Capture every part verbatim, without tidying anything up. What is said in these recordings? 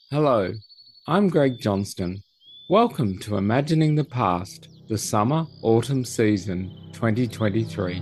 Hello, I'm Greg Johnston. Welcome to Imagining the Past, the Summer Autumn Season twenty twenty-three.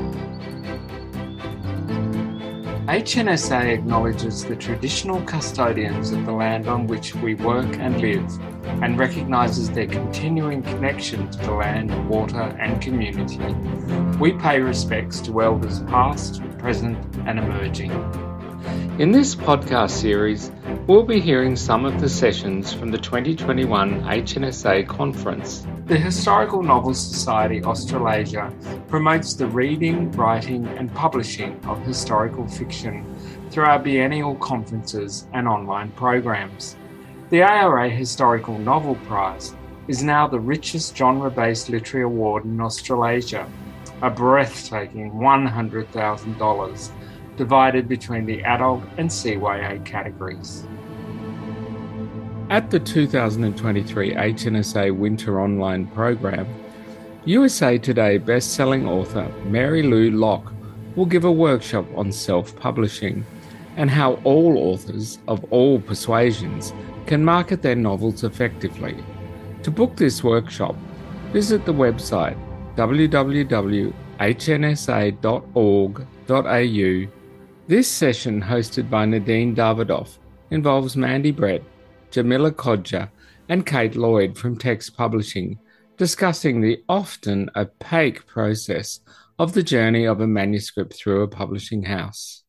H N S A acknowledges the traditional custodians of the land on which we work and live and recognises their continuing connection to the land, water and community. We pay respects to elders past, present and emerging. In this podcast series, we'll be hearing some of the sessions from the twenty twenty-one H N S A conference. The Historical Novel Society Australasia promotes the reading, writing and publishing of historical fiction through our biennial conferences and online programs. The A R A Historical Novel Prize is now the richest genre-based literary award in Australasia, a breathtaking one hundred thousand dollars. Divided between the adult and C Y A categories. At the two thousand twenty-three H N S A Winter Online Program, U S A Today best-selling author Mary Lou Locke will give a workshop on self-publishing and how all authors of all persuasions can market their novels effectively. To book this workshop, visit the website w w w dot h n s a dot org dot a u. This session, hosted by Nadine Davidoff, involves Mandy Brett, Jamila Kodja, and Kate Lloyd from Text Publishing, discussing the often opaque process of the journey of a manuscript through a publishing house.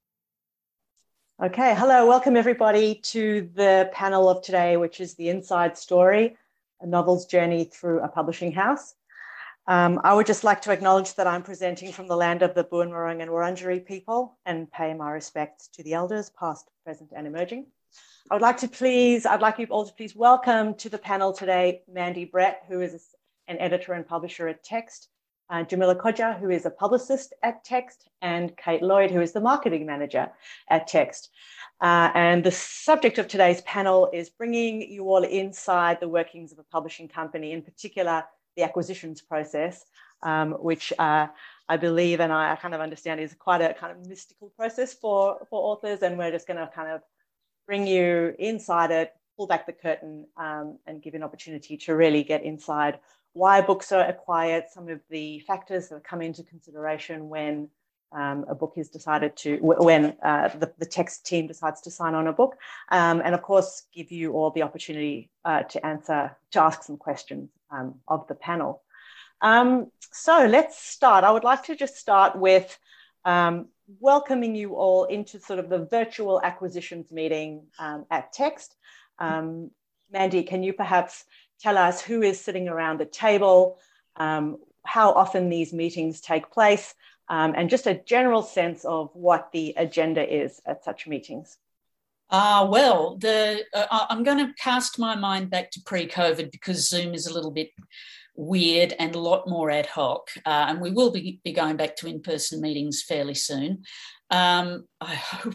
Okay, hello, welcome everybody to the panel of today, which is The Inside Story, a novel's journey through a publishing house. Um, I would just like to acknowledge that I'm presenting from the land of the Boon Wurrung and Wurundjeri people and pay my respects to the elders, past, present, and emerging. I would like to please, I'd like you all to please welcome to the panel today, Mandy Brett, who is an editor and publisher at Text, uh, Jamila Kodja, who is a publicist at Text, and Kate Lloyd, who is the marketing manager at Text. Uh, and the subject of today's panel is bringing you all inside the workings of a publishing company, in particular, the acquisitions process, um, which uh, I believe and I kind of understand is quite a kind of mystical process for, for authors. And we're just going to kind of bring you inside it, pull back the curtain um, and give you an opportunity to really get inside why books are acquired, some of the factors that come into consideration when um, a book is decided to, when uh, the, the Text team decides to sign on a book. Um, and of course, give you all the opportunity uh, to answer, to ask some questions Um, of the panel. Um, so let's start. I would like to just start with um, welcoming you all into sort of the virtual acquisitions meeting um, at Text. Um, Mandy, can you perhaps tell us who is sitting around the table, um, how often these meetings take place, um, and just a general sense of what the agenda is at such meetings? Uh, well, the uh, I'm going to cast my mind back to pre-COVID because Zoom is a little bit weird and a lot more ad hoc. Uh, and we will be, be going back to in-person meetings fairly soon, um, I hope.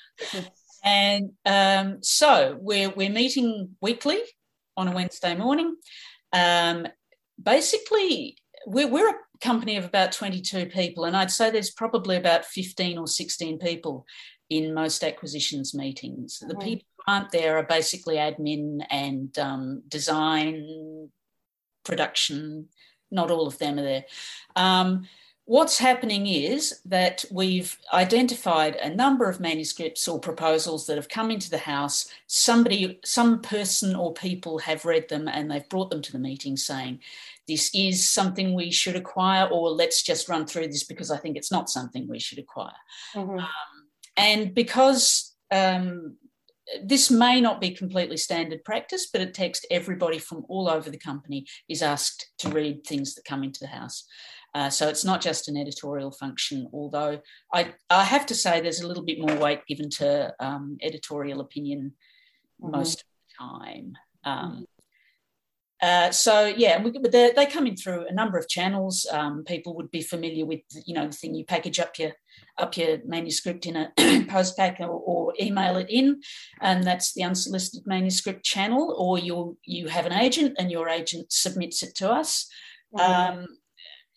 and um, so we're, we're meeting weekly on a Wednesday morning. Um, basically, we're, we're a company of about twenty-two people, and I'd say there's probably about fifteen or sixteen people in most acquisitions meetings. The people who aren't there are basically admin and um, design, production. Not all of them are there. Um, what's happening is that we've identified a number of manuscripts or proposals that have come into the house. Somebody, some person or people have read them and they've brought them to the meeting saying, this is something we should acquire, or let's just run through this because I think it's not something we should acquire. Mm-hmm. Um, And because um, this may not be completely standard practice, but at Text, everybody from all over the company is asked to read things that come into the house. Uh, so it's not just an editorial function, although I, I have to say there's a little bit more weight given to um, editorial opinion mm-hmm. most of the time. Um, mm-hmm. Uh, so, yeah, we, they come in through a number of channels. Um, people would be familiar with, you know, the thing you package up your up your manuscript in a post pack or, or email it in, and that's the unsolicited manuscript channel, or you you have an agent and your agent submits it to us. Mm-hmm. Um,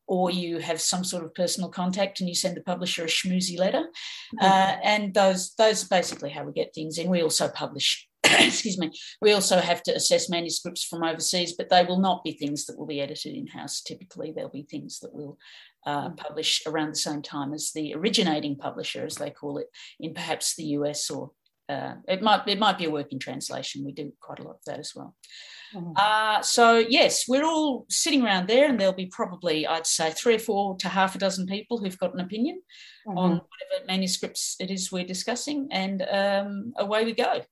or you have some sort of personal contact and you send the publisher a schmoozy letter. Mm-hmm. Uh, and those, those are basically how we get things in. We also publish, excuse me, we also have to assess manuscripts from overseas, but they will not be things that will be edited in-house. Typically, they'll be things that will uh, publish around the same time as the originating publisher, as they call it, in perhaps the U S, or uh, it might it might be a working translation. We do quite a lot of that as well. Mm-hmm. Uh, so, yes, we're all sitting around there, and there'll be probably, I'd say, three or four to half a dozen people who've got an opinion mm-hmm. on whatever manuscripts it is we're discussing, and um, away we go.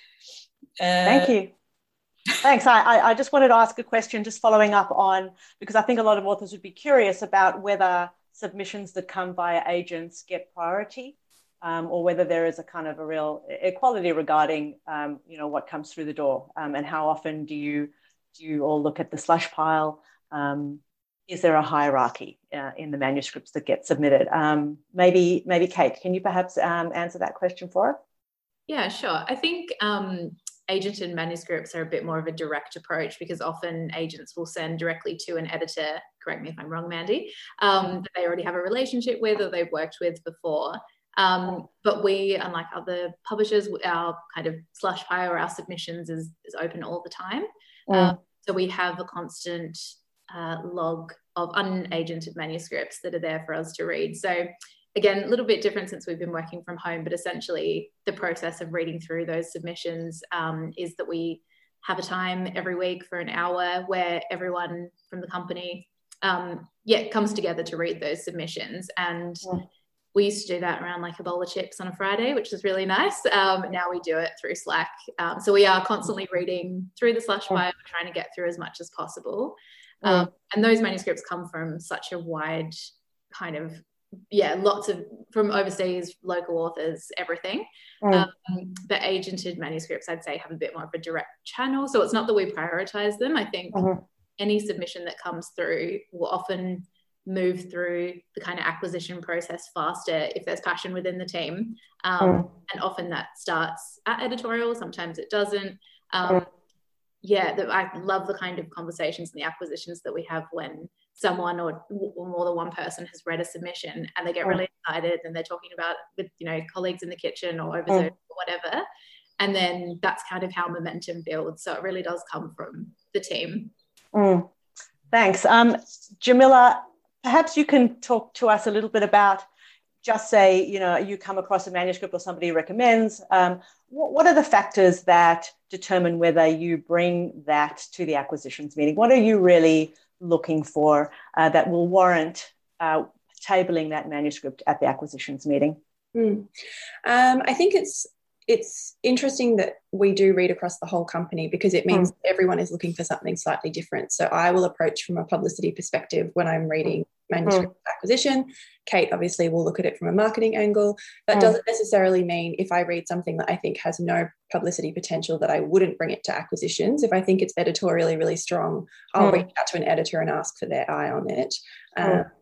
Uh, Thank you. Thanks. I, I just wanted to ask a question, just following up on, because I think a lot of authors would be curious about whether submissions that come via agents get priority. Um, or whether there is a kind of a real equality regarding, um, you know, what comes through the door, um, and how often do you do you all look at the slush pile? Um, is there a hierarchy uh, in the manuscripts that get submitted? Um, maybe, maybe Kate, can you perhaps um, answer that question for us? Yeah, sure. I think um, agented manuscripts are a bit more of a direct approach, because often agents will send directly to an editor, correct me if I'm wrong, Mandy, um, that they already have a relationship with or they've worked with before. Um, but we, unlike other publishers, our kind of slush pile or our submissions is, is open all the time. Mm. Um, so we have a constant uh, log of unagented manuscripts that are there for us to read. So again, a little bit different since we've been working from home, but essentially the process of reading through those submissions um, is that we have a time every week for an hour where everyone from the company um, yeah, comes together to read those submissions. And mm. we used to do that around like a bowl of chips on a Friday, which is really nice. Um, now we do it through Slack. Um, so we are constantly reading through the slush pile, trying to get through as much as possible. Um, and those manuscripts come from such a wide kind of, yeah, lots of, from overseas, local authors, everything. Um, the agented manuscripts, I'd say, have a bit more of a direct channel. So it's not that we prioritize them. I think uh-huh. any submission that comes through will often move through the kind of acquisition process faster if there's passion within the team. Um, mm. And often that starts at editorial, sometimes it doesn't. Um, mm. Yeah, the, I love the kind of conversations and the acquisitions that we have when someone or, or more than one person has read a submission and they get mm. really excited and they're talking about it with, you know, colleagues in the kitchen or over mm. Zoom or whatever. And then that's kind of how momentum builds. So it really does come from the team. Mm. Thanks. Um, Jamila, perhaps you can talk to us a little bit about, just say, you know, you come across a manuscript or somebody recommends, um, what, what are the factors that determine whether you bring that to the acquisitions meeting? What are you really looking for uh, that will warrant uh, tabling that manuscript at the acquisitions meeting? Mm. Um, I think it's It's interesting that we do read across the whole company, because it means mm. everyone is looking for something slightly different. So I will approach from a publicity perspective when I'm reading manuscript mm. acquisition. Kate obviously will look at it from a marketing angle. That mm. doesn't necessarily mean if I read something that I think has no publicity potential that I wouldn't bring it to acquisitions. If I think it's editorially really strong, I'll mm. reach out to an editor and ask for their eye on it. Mm. Um,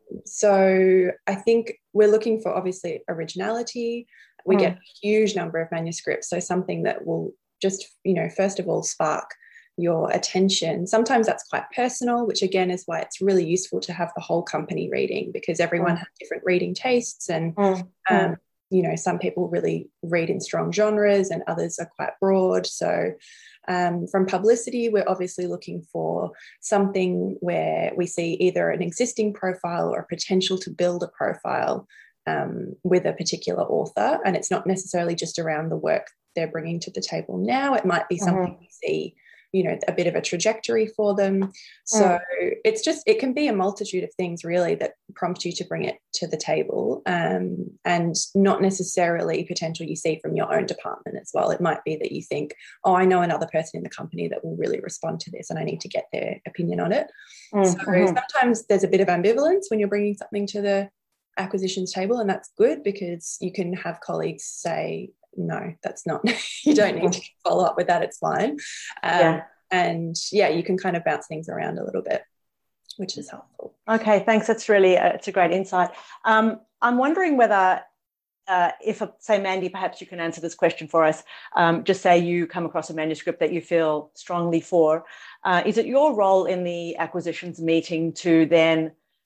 so I think we're looking for obviously originality. We mm. get a huge number of manuscripts, so something that will just, you know, first of all, spark your attention. Sometimes that's quite personal, which again is why it's really useful to have the whole company reading, because everyone mm. has different reading tastes, and mm. um, you know, some people really read in strong genres and others are quite broad. So um, from publicity, we're obviously looking for something where we see either an existing profile or potential to build a profile Um, with a particular author, and it's not necessarily just around the work they're bringing to the table now. It might be something mm-hmm. we see, you know, a bit of a trajectory for them. So mm. it's just, it can be a multitude of things really that prompt you to bring it to the table, um, and not necessarily potential you see from your own department as well. It might be that you think, oh, I know another person in the company that will really respond to this and I need to get their opinion on it. Mm-hmm. So sometimes there's a bit of ambivalence when you're bringing something to the acquisitions table, and that's good because you can have colleagues say, no, that's not, you don't need to follow up with that, it's fine. Um, yeah. And yeah, you can kind of bounce things around a little bit, which is helpful. Okay, thanks. That's really, uh, it's a great insight. Um, I'm wondering whether, uh, if, a, say, Mandy, perhaps you can answer this question for us. Um, just say you come across a manuscript that you feel strongly for. Uh, is it your role in the acquisitions meeting to then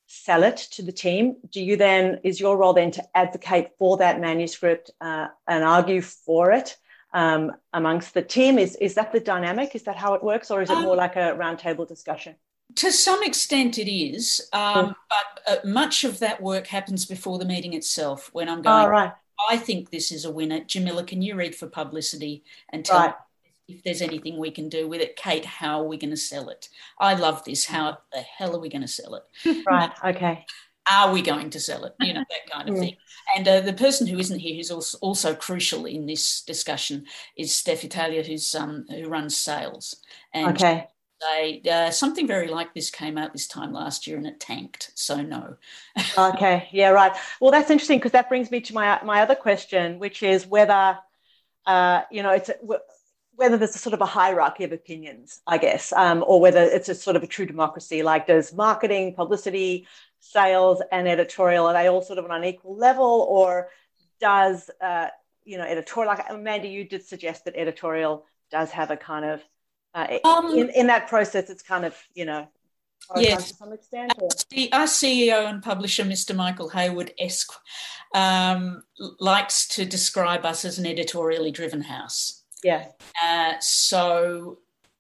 sell it to the team, do you then, is your role then to advocate for that manuscript uh, and argue for it um, amongst the team? Is, is that the dynamic? Is that how it works? Or is it more um, like a roundtable discussion? To some extent it is, um, mm. but uh, much of that work happens before the meeting itself when I'm going, oh, right. I think this is a winner. Jamila, can you read for publicity and tell right. me if there's anything we can do with it? Kate, how are we going to sell it? I love this. How the hell are we going to sell it? Right, okay. Are we going to sell it? You know, that kind of mm. thing. And uh, the person who isn't here, who's also, also crucial in this discussion, is Steph Italia, who's um, who runs sales. And okay. They, uh, something very like this came out this time last year and it tanked, so no. Okay, yeah, right. Well, that's interesting because that brings me to my my other question, which is whether, uh, you know, it's a, whether there's a sort of a hierarchy of opinions, I guess, um, or whether it's a sort of a true democracy. Like, does marketing, publicity, sales, and editorial, are they all sort of on an equal level, or does, uh, you know, editorial, like Amanda, you did suggest that editorial does have a kind of Uh, um, in, in that process, it's kind of, you know, yes. to some extent. Or? Our C E O and publisher, Mister Michael Hayward-esque, um, likes to describe us as an editorially driven house. Yeah. Uh, so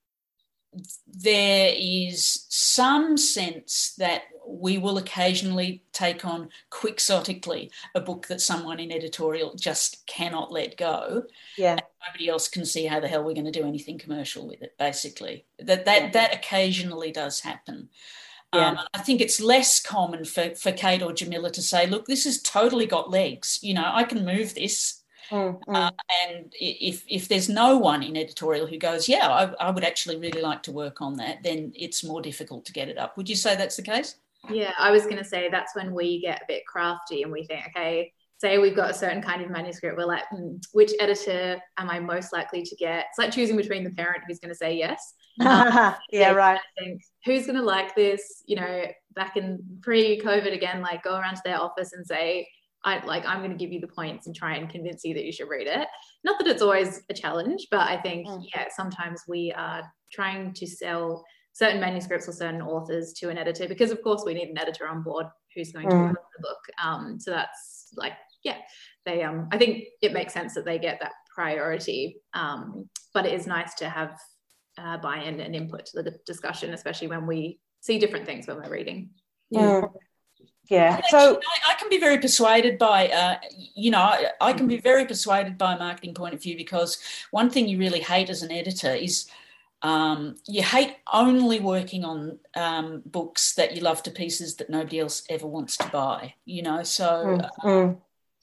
there is some sense that we will occasionally take on quixotically a book that someone in editorial just cannot let go. Yeah. And nobody else can see how the hell we're going to do anything commercial with it, basically. That that, yeah. that occasionally does happen. Yeah. Um, I think it's less common for, for Kate or Jamila to say, look, this has totally got legs. You know, I can move this. Mm, mm. Uh, and if if there's no one in editorial who goes, yeah, I, I would actually really like to work on that, then it's more difficult to get it up. Would you say that's the case? Yeah, I was going to say that's when we get a bit crafty and we think, okay, say we've got a certain kind of manuscript, we're like, mm, which editor am I most likely to get? It's like choosing between the parent who's going to say yes. Um, yeah, right. I think, who's going to like this? You know, back in pre-COVID again, like go around to their office and say, I like, I'm going to give you the points and try and convince you that you should read it. Not that it's always a challenge, but I think, mm. yeah, sometimes we are trying to sell certain manuscripts or certain authors to an editor because, of course, we need an editor on board who's going to mm. read the book. Um, so that's like, yeah, they. Um, I think it makes sense that they get that priority, um, but it is nice to have uh, buy-in and input to the discussion, especially when we see different things when we're reading. Mm. Yeah, so I, I can be very persuaded by, uh, you know, I, I can be very persuaded by a marketing point of view because one thing you really hate as an editor is um, you hate only working on um, books that you love to pieces that nobody else ever wants to buy, you know. So mm-hmm. um,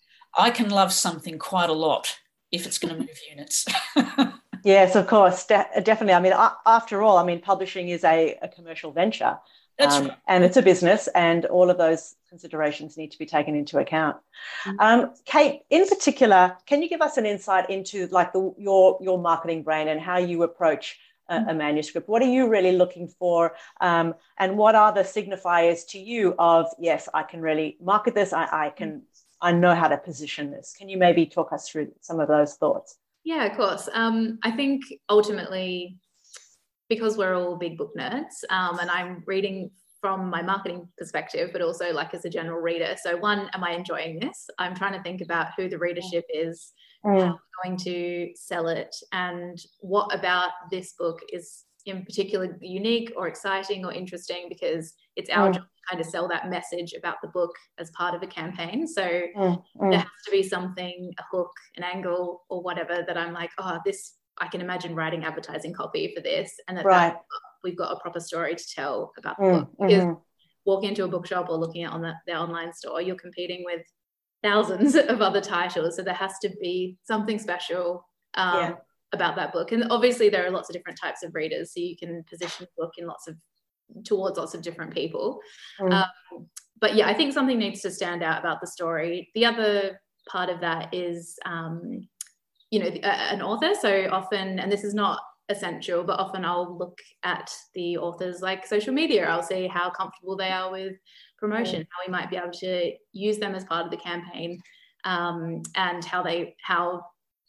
I can love something quite a lot if it's going to move units. Yes, of course, de- definitely. I mean, after all, I mean, publishing is a, a commercial venture. That's um, right. And it's a business, and all of those considerations need to be taken into account. Mm-hmm. Um, Kate, in particular, can you give us an insight into like the, your your marketing brain and how you approach a, mm-hmm. a manuscript? What are you really looking for, um, and what are the signifiers to you of yes, I can really market this. I, I can, I know how to position this. Can you maybe talk us through some of those thoughts? Yeah, of course. Um, I think ultimately, because we're all big book nerds, um, and I'm reading from my marketing perspective, but also like as a general reader. So one, am I enjoying this? I'm trying to think about who the readership is, mm. how I'm going to sell it, and what about this book is in particular unique or exciting or interesting, because it's our mm. job to kind of sell that message about the book as part of a campaign. So mm. Mm. there has to be something, a hook, an angle, or whatever that I'm like, oh, this, I can imagine writing advertising copy for this, and that, right. that we've got a proper story to tell about the mm, book. Because mm-hmm. walking into a bookshop or looking at on the, their online store, you're competing with thousands of other titles. So there has to be something special um, yeah. about that book. And obviously there are lots of different types of readers, so you can position the book in lots of towards lots of different people. Mm. Um, but yeah, I think something needs to stand out about the story. The other part of that is, um, you know, the, uh, an author. So often, and this is not essential, but often I'll look at the author's like social media. I'll see how comfortable they are with promotion, mm. how we might be able to use them as part of the campaign, um, and how they, how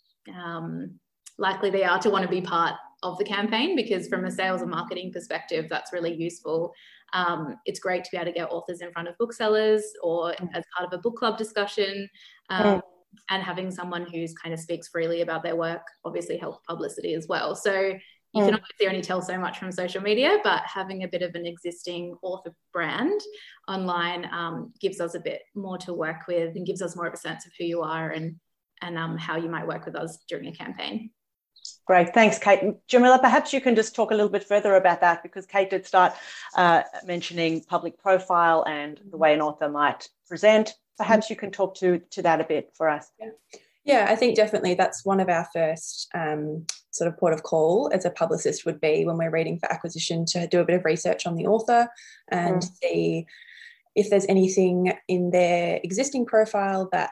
um, likely they are to want to be part of the campaign, because from a sales and marketing perspective, that's really useful. Um, it's great to be able to get authors in front of booksellers or as part of a book club discussion. Um, and having someone who's kind of speaks freely about their work obviously helps publicity as well. So you can obviously only tell so much from social media, but having a bit of an existing author brand online um, gives us a bit more to work with and gives us more of a sense of who you are and, and um, how you might work with us during a campaign. Great, thanks, Kate. Jamila, perhaps you can just talk a little bit further about that, because Kate did start uh, mentioning public profile and the way an author might present. Perhaps you can talk to, to that a bit for us. Yeah. Yeah, I think definitely that's one of our first um, sort of port of call as a publicist would be when we're reading for acquisition, to do a bit of research on the author and mm. see if there's anything in their existing profile that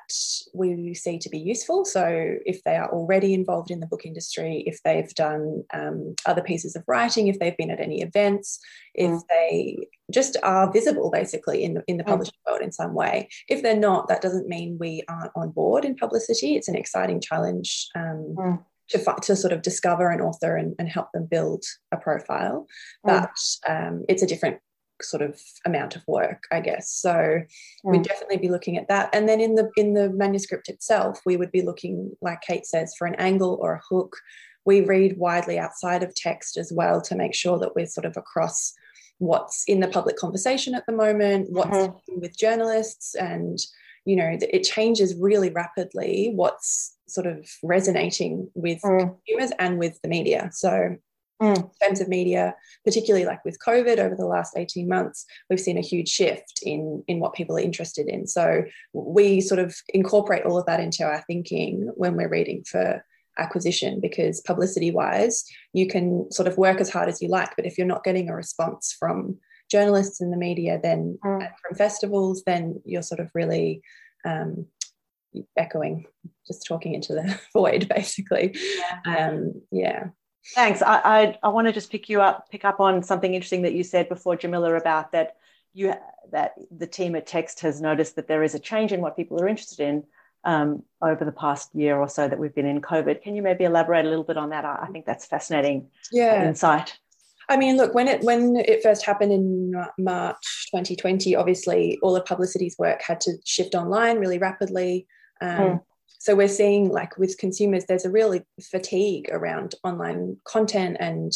we see to be useful. So if they are already involved in the book industry, if they've done um, other pieces of writing, if they've been at any events, if mm. they just are visible basically in the, in the publishing mm. world in some way. If they're not, that doesn't mean we aren't on board in publicity. It's an exciting challenge um, mm. to, to sort of discover an author and, and help them build a profile. But mm. um, it's a different sort of amount of work, I guess. So mm. we'd definitely be looking at that. And then in the in the manuscript itself, we would be looking, like Kate says, for an angle or a hook. We read widely outside of text as well to make sure that we're sort of across what's in the public conversation at the moment, what's mm-hmm. with journalists, and, you know, it changes really rapidly what's sort of resonating with mm. consumers and with the media. So Mm. in terms of media, particularly like with COVID over the last eighteen months, we've seen a huge shift in, in what people are interested in. So we sort of incorporate all of that into our thinking when we're reading for acquisition, because publicity-wise, you can sort of work as hard as you like, but if you're not getting a response from journalists in the media, then mm. from festivals, then you're sort of really um, echoing, just talking into the void, basically. Yeah. Um, yeah. Thanks. I, I I want to just pick you up, pick up on something interesting that you said before, Jamila, about that you that the team at Text has noticed that there is a change in what people are interested in um, over the past year or so that we've been in COVID. Can you maybe elaborate a little bit on that? I, I think that's fascinating yeah. insight. I mean, look, when it when it first happened in March twenty twenty, obviously all of publicity's work had to shift online really rapidly. Um, mm. So we're seeing, like, with consumers, there's a real fatigue around online content and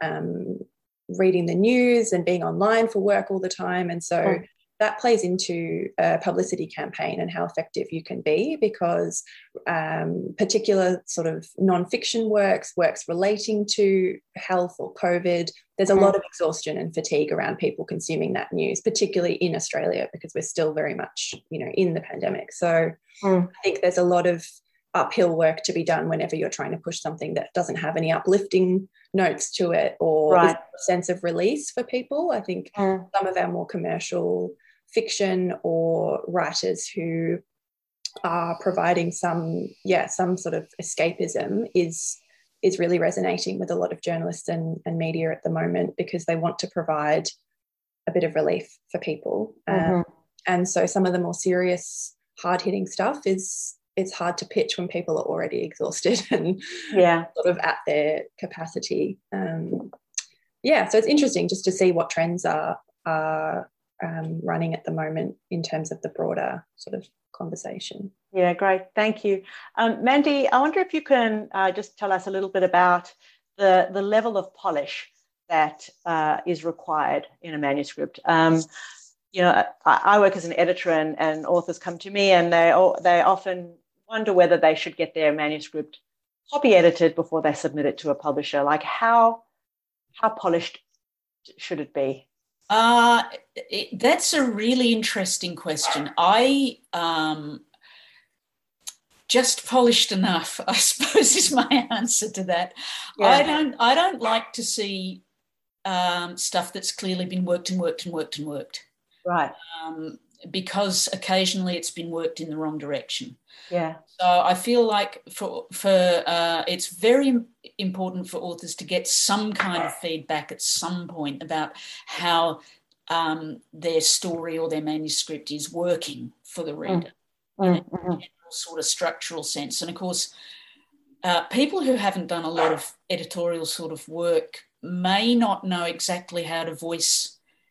um, reading the news and being online for work all the time. And so mm. that plays into a publicity campaign and how effective you can be, because um, particular sort of non-fiction works, works relating to health or COVID, there's a mm. lot of exhaustion and fatigue around people consuming that news, particularly in Australia, because we're still very much, you know, in the pandemic. So mm. I think there's a lot of uphill work to be done whenever you're trying to push something that doesn't have any uplifting notes to it or right. a sense of release for people. I think mm. some of our more commercial fiction or writers who are providing some, yeah, some sort of escapism is is really resonating with a lot of journalists and, and media at the moment, because they want to provide a bit of relief for people. Mm-hmm. Um, and so some of the more serious, hard-hitting stuff is it's hard to pitch when people are already exhausted and yeah. sort of at their capacity. Um, yeah, so it's interesting just to see what trends are are um, running at the moment in terms of the broader sort of conversation. Yeah, great. Thank you. Um, Mandy, I wonder if you can uh, just tell us a little bit about the, the level of polish that uh, is required in a manuscript. Um, you know, I, I work as an editor, and, and authors come to me and they they often wonder whether they should get their manuscript copy edited before they submit it to a publisher. Like, how how polished should it be? Uh, it, that's a really interesting question. I um, just polished enough, I suppose, is my answer to that. Yeah. I don't. I don't like to see um, stuff that's clearly been worked and worked and worked and worked. Right. Um, because occasionally it's been worked in the wrong direction. Yeah. So I feel like for for uh, it's very important for authors to get some kind of feedback at some point about how um, their story or their manuscript is working for the reader mm. in a mm-hmm. general sort of structural sense. And of course, uh, people who haven't done a lot of editorial sort of work may not know exactly how to voice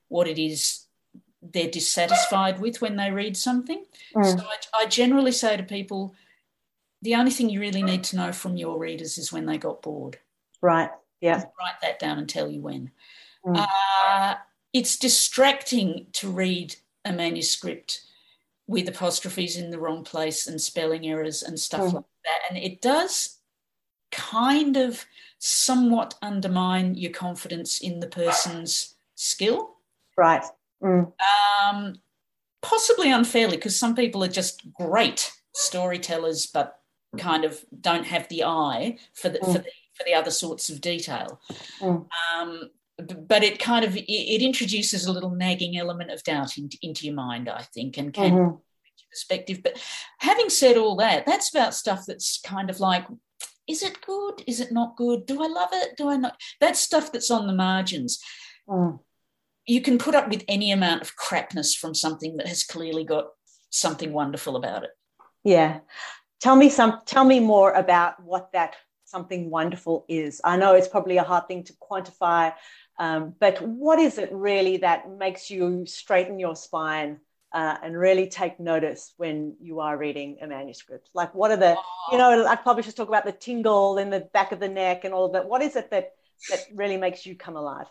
what it is they're dissatisfied with when they read something. Mm. So I, I generally say to people, the only thing you really need to know from your readers is when they got bored. Right, yeah. Write that down and tell you when. Mm. Uh, it's distracting to read a manuscript with apostrophes in the wrong place and spelling errors and stuff Mm. like that. And it does kind of somewhat undermine your confidence in the person's skill. Right. Mm. Um, possibly unfairly, because some people are just great storytellers but kind of don't have the eye for the, mm. for the, for the other sorts of detail. Mm. Um, but it kind of, it, it introduces a little nagging element of doubt in, into your mind, I think, and can mm-hmm. perspective. But having said all that, that's about stuff that's kind of like, is it good? Is it not good? Do I love it? Do I not? That's stuff that's on the margins. Mm. You can put up with any amount of crapness from something that has clearly got something wonderful about it. Yeah. Tell me some, tell me more about what that something wonderful is. I know it's probably a hard thing to quantify, um, but what is it really that makes you straighten your spine uh, and really take notice when you are reading a manuscript? Like, what are the, you know, like publishers talk about the tingle in the back of the neck and all of that. What is it that that really makes you come alive?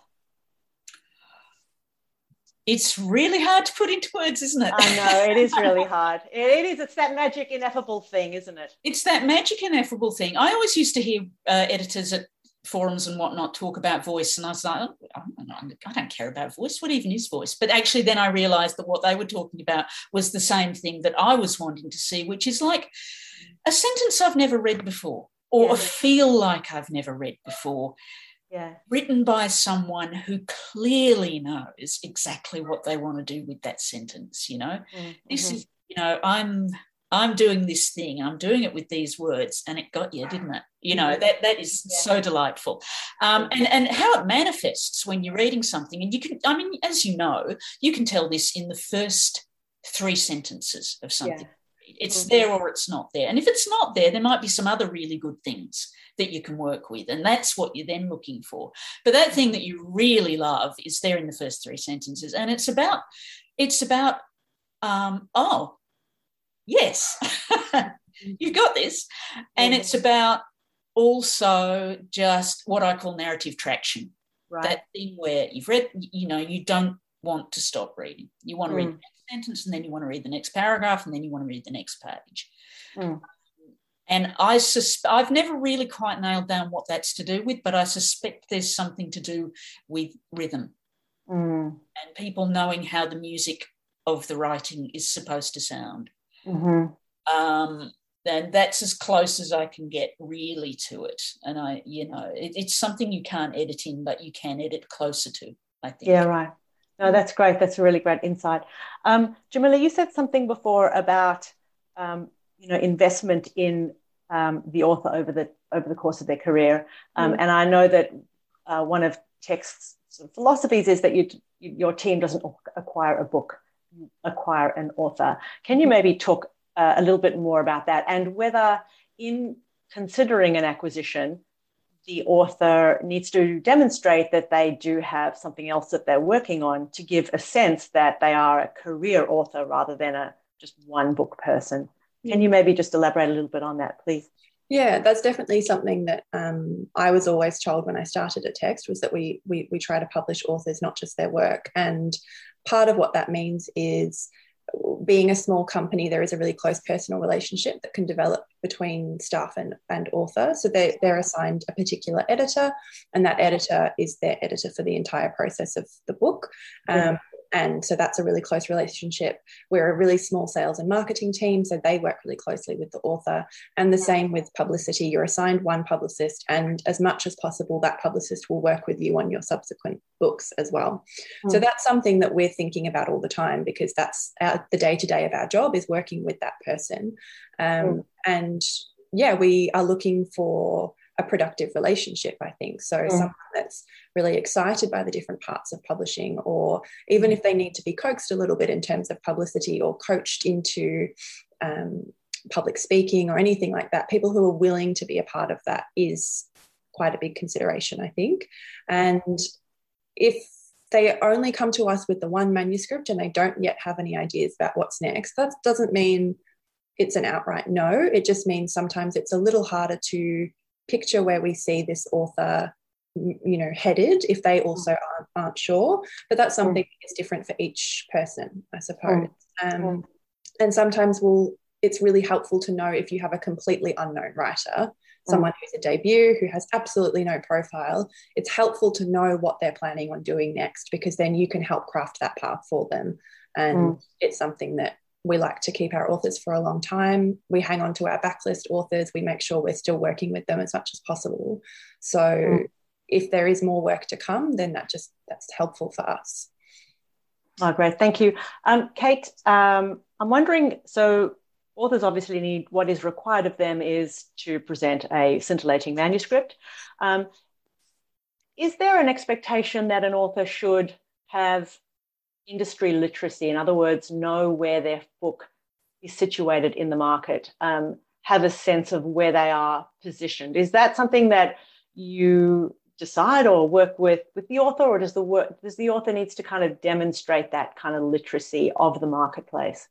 It's really hard to put into words, isn't it? I know, it is really hard. It is. It's that magic, ineffable thing, isn't it? It's that magic, ineffable thing. I always used to hear uh, editors at forums and whatnot talk about voice, and I was like, oh, I don't care about voice. What even is voice? But actually then I realised that what they were talking about was the same thing that I was wanting to see, which is like a sentence I've never read before, or Yeah. feel like I've never read before. Yeah. Written by someone who clearly knows exactly what they want to do with that sentence, you know. Mm-hmm. This is, you know, I'm I'm doing this thing, I'm doing it with these words, and it got you, didn't it? You know, that that is yeah. so delightful. Um, and, and how it manifests when you're reading something, and you can, I mean, as you know, you can tell this in the first three sentences of something. Yeah. It's Mm-hmm. there or it's not there. And if it's not there, there might be some other really good things that you can work with, and that's what you're then looking for. But that thing that you really love is there in the first three sentences, and it's about it's about um, oh yes, you've got this, and it's about also just what I call narrative traction. Right. That thing where you've read, you know, you don't want to stop reading. You want to Mm. read the next sentence, and then you want to read the next paragraph, and then you want to read the next page. Mm. And I sus- I've never really quite nailed down what that's to do with, but I suspect there's something to do with rhythm Mm. and people knowing how the music of the writing is supposed to sound. Mm-hmm. Um, and that's as close as I can get really to it. And I, you know, it, it's something you can't edit in, but you can edit closer to, I think. Yeah, right. No, that's great. That's a really great insight. Um, Jamila, you said something before about, um, you know, investment in um, the author over the over the course of their career. Um, Mm. And I know that uh, one of Tech's sort of philosophies is that you, your team doesn't acquire a book, you acquire an author. Can you maybe talk uh, a little bit more about that, and whether in considering an acquisition, the author needs to demonstrate that they do have something else that they're working on to give a sense that they are a career author rather than a just one book person. Can you maybe just elaborate a little bit on that, please? Yeah, that's definitely something that um, I was always told when I started at Text, was that we, we we try to publish authors, not just their work. And part of what that means is, being a small company, there is a really close personal relationship that can develop between staff and, and author. So they, they're assigned a particular editor, and that editor is their editor for the entire process of the book. Um, And so that's a really close relationship. We're a really small sales and marketing team, so they work really closely with the author. And the same with publicity. You're assigned one publicist, and as much as possible, that publicist will work with you on your subsequent books as well. Mm. So that's something that we're thinking about all the time, because that's our, the day-to-day of our job is working with that person. Um, mm. And yeah, we are looking for a productive relationship, I think. So mm. someone that's really excited by the different parts of publishing, or even if they need to be coaxed a little bit in terms of publicity, or coached into um, public speaking or anything like that, people who are willing to be a part of that is quite a big consideration, I think. And if they only come to us with the one manuscript and they don't yet have any ideas about what's next, that doesn't mean it's an outright no. It just means sometimes it's a little harder to picture where we see this author, you know, headed if they also aren't, aren't sure. But that's something mm. that's different for each person, I suppose. Mm. Um, mm. And sometimes we'll, it's really helpful to know if you have a completely unknown writer, someone mm. who's a debut, who has absolutely no profile. It's helpful to know what they're planning on doing next, because then you can help craft that path for them. And mm. it's something that we like to keep our authors for a long time. We hang on to our backlist authors. We make sure we're still working with them as much as possible. So mm. if there is more work to come, then that just that's helpful for us. Oh, great. Thank you. Um, Kate, um, I'm wondering, so authors obviously need, what is required of them is to present a scintillating manuscript. Um, is there an expectation that an author should have industry literacy? In other words, know where their book is situated in the market, um, have a sense of where they are positioned? Is that something that you decide or work with with the author, or does the work does the author needs to kind of demonstrate that kind of literacy of the marketplace?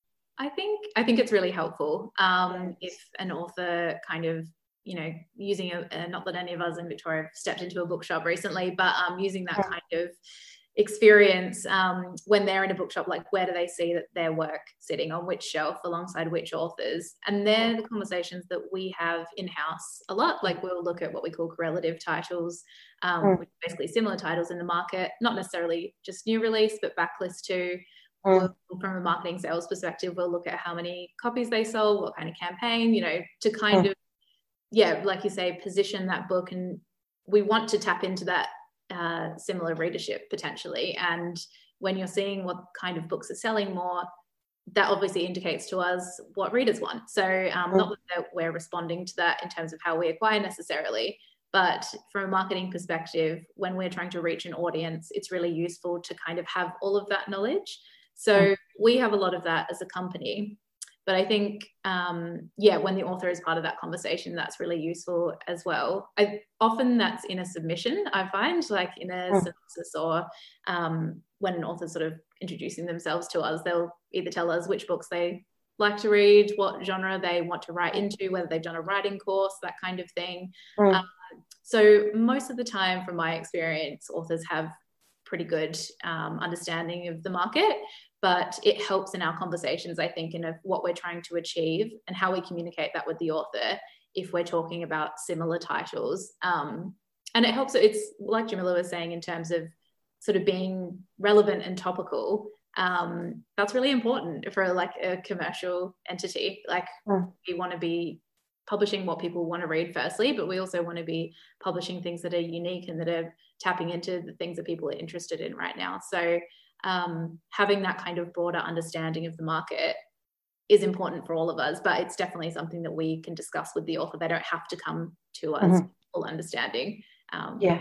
I think I think it's really helpful um, if an author kind of, you know, using a, a not that any of us in Victoria have stepped into a bookshop recently, but um, using that kind of experience um, when they're in a bookshop, like where do they see that their work sitting on which shelf alongside which authors? And they're the conversations that we have in-house a lot. Like we'll look at what we call correlative titles, um, mm. which are basically similar titles in the market, not necessarily just new release, but backlist too. Mm. From a marketing sales perspective, we'll look at how many copies they sold, what kind of campaign, you know, to kind mm. of, yeah, like you say, position that book. And we want to tap into that Uh, similar readership potentially, and when you're seeing what kind of books are selling more, that obviously indicates to us what readers want. So um, mm. not that we're responding to that in terms of how we acquire necessarily, but from a marketing perspective, when we're trying to reach an audience, it's really useful to kind of have all of that knowledge. So mm. we have a lot of that as a company. But I think, um, yeah, when the author is part of that conversation, that's really useful as well. I, often that's in a submission, I find, like in a mm. synopsis, or um, when an author's sort of introducing themselves to us, they'll either tell us which books they like to read, what genre they want to write into, whether they've done a writing course, that kind of thing. Mm. Um, so most of the time, from my experience, authors have pretty good um, understanding of the market, but it helps in our conversations, I think, in of what we're trying to achieve and how we communicate that with the author if we're talking about similar titles. Um, and it helps, it's like Jamila was saying, in terms of sort of being relevant and topical. Um, that's really important for like a commercial entity. Like mm. we want to be publishing what people want to read firstly, but we also want to be publishing things that are unique and that are tapping into the things that people are interested in right now. So um, having that kind of broader understanding of the market is important for all of us, but it's definitely something that we can discuss with the author. They don't have to come to us mm-hmm. full understanding. Um, yeah.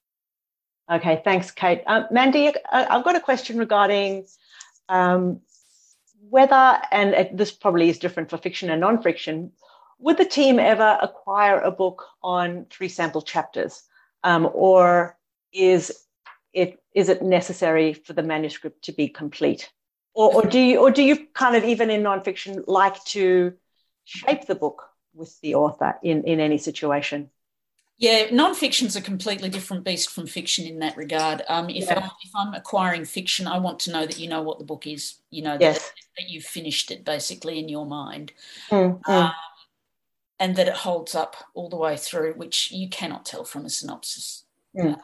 Okay, thanks, Kate. Um, Mandy, I've got a question regarding um, whether, and it, this probably is different for fiction and non-fiction, would the team ever acquire a book on three sample chapters, um, or is it is it necessary for the manuscript to be complete, or, or do you or do you kind of even in nonfiction like to shape the book with the author in in any situation? Yeah, non-fiction's a completely different beast from fiction in that regard. Um, if, yeah. I'm, if I'm acquiring fiction, I want to know that you know what the book is, you know, yes. that, that you've finished it basically in your mind. Mm-hmm. Um, and that it holds up all the way through, which you cannot tell from a synopsis. Mm.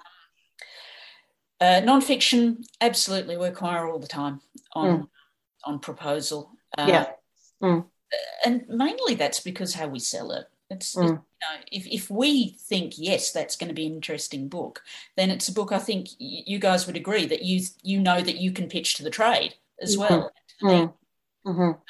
Uh, non-fiction, absolutely, we acquire all the time on, mm. on proposal. Uh, yeah. Mm. And mainly that's because how we sell it. It's, mm. it, you know, if, if we think, yes, that's going to be an interesting book, then it's a book I think you guys would agree that you you know that you can pitch to the trade as well. Mm. Mm-hmm. Um,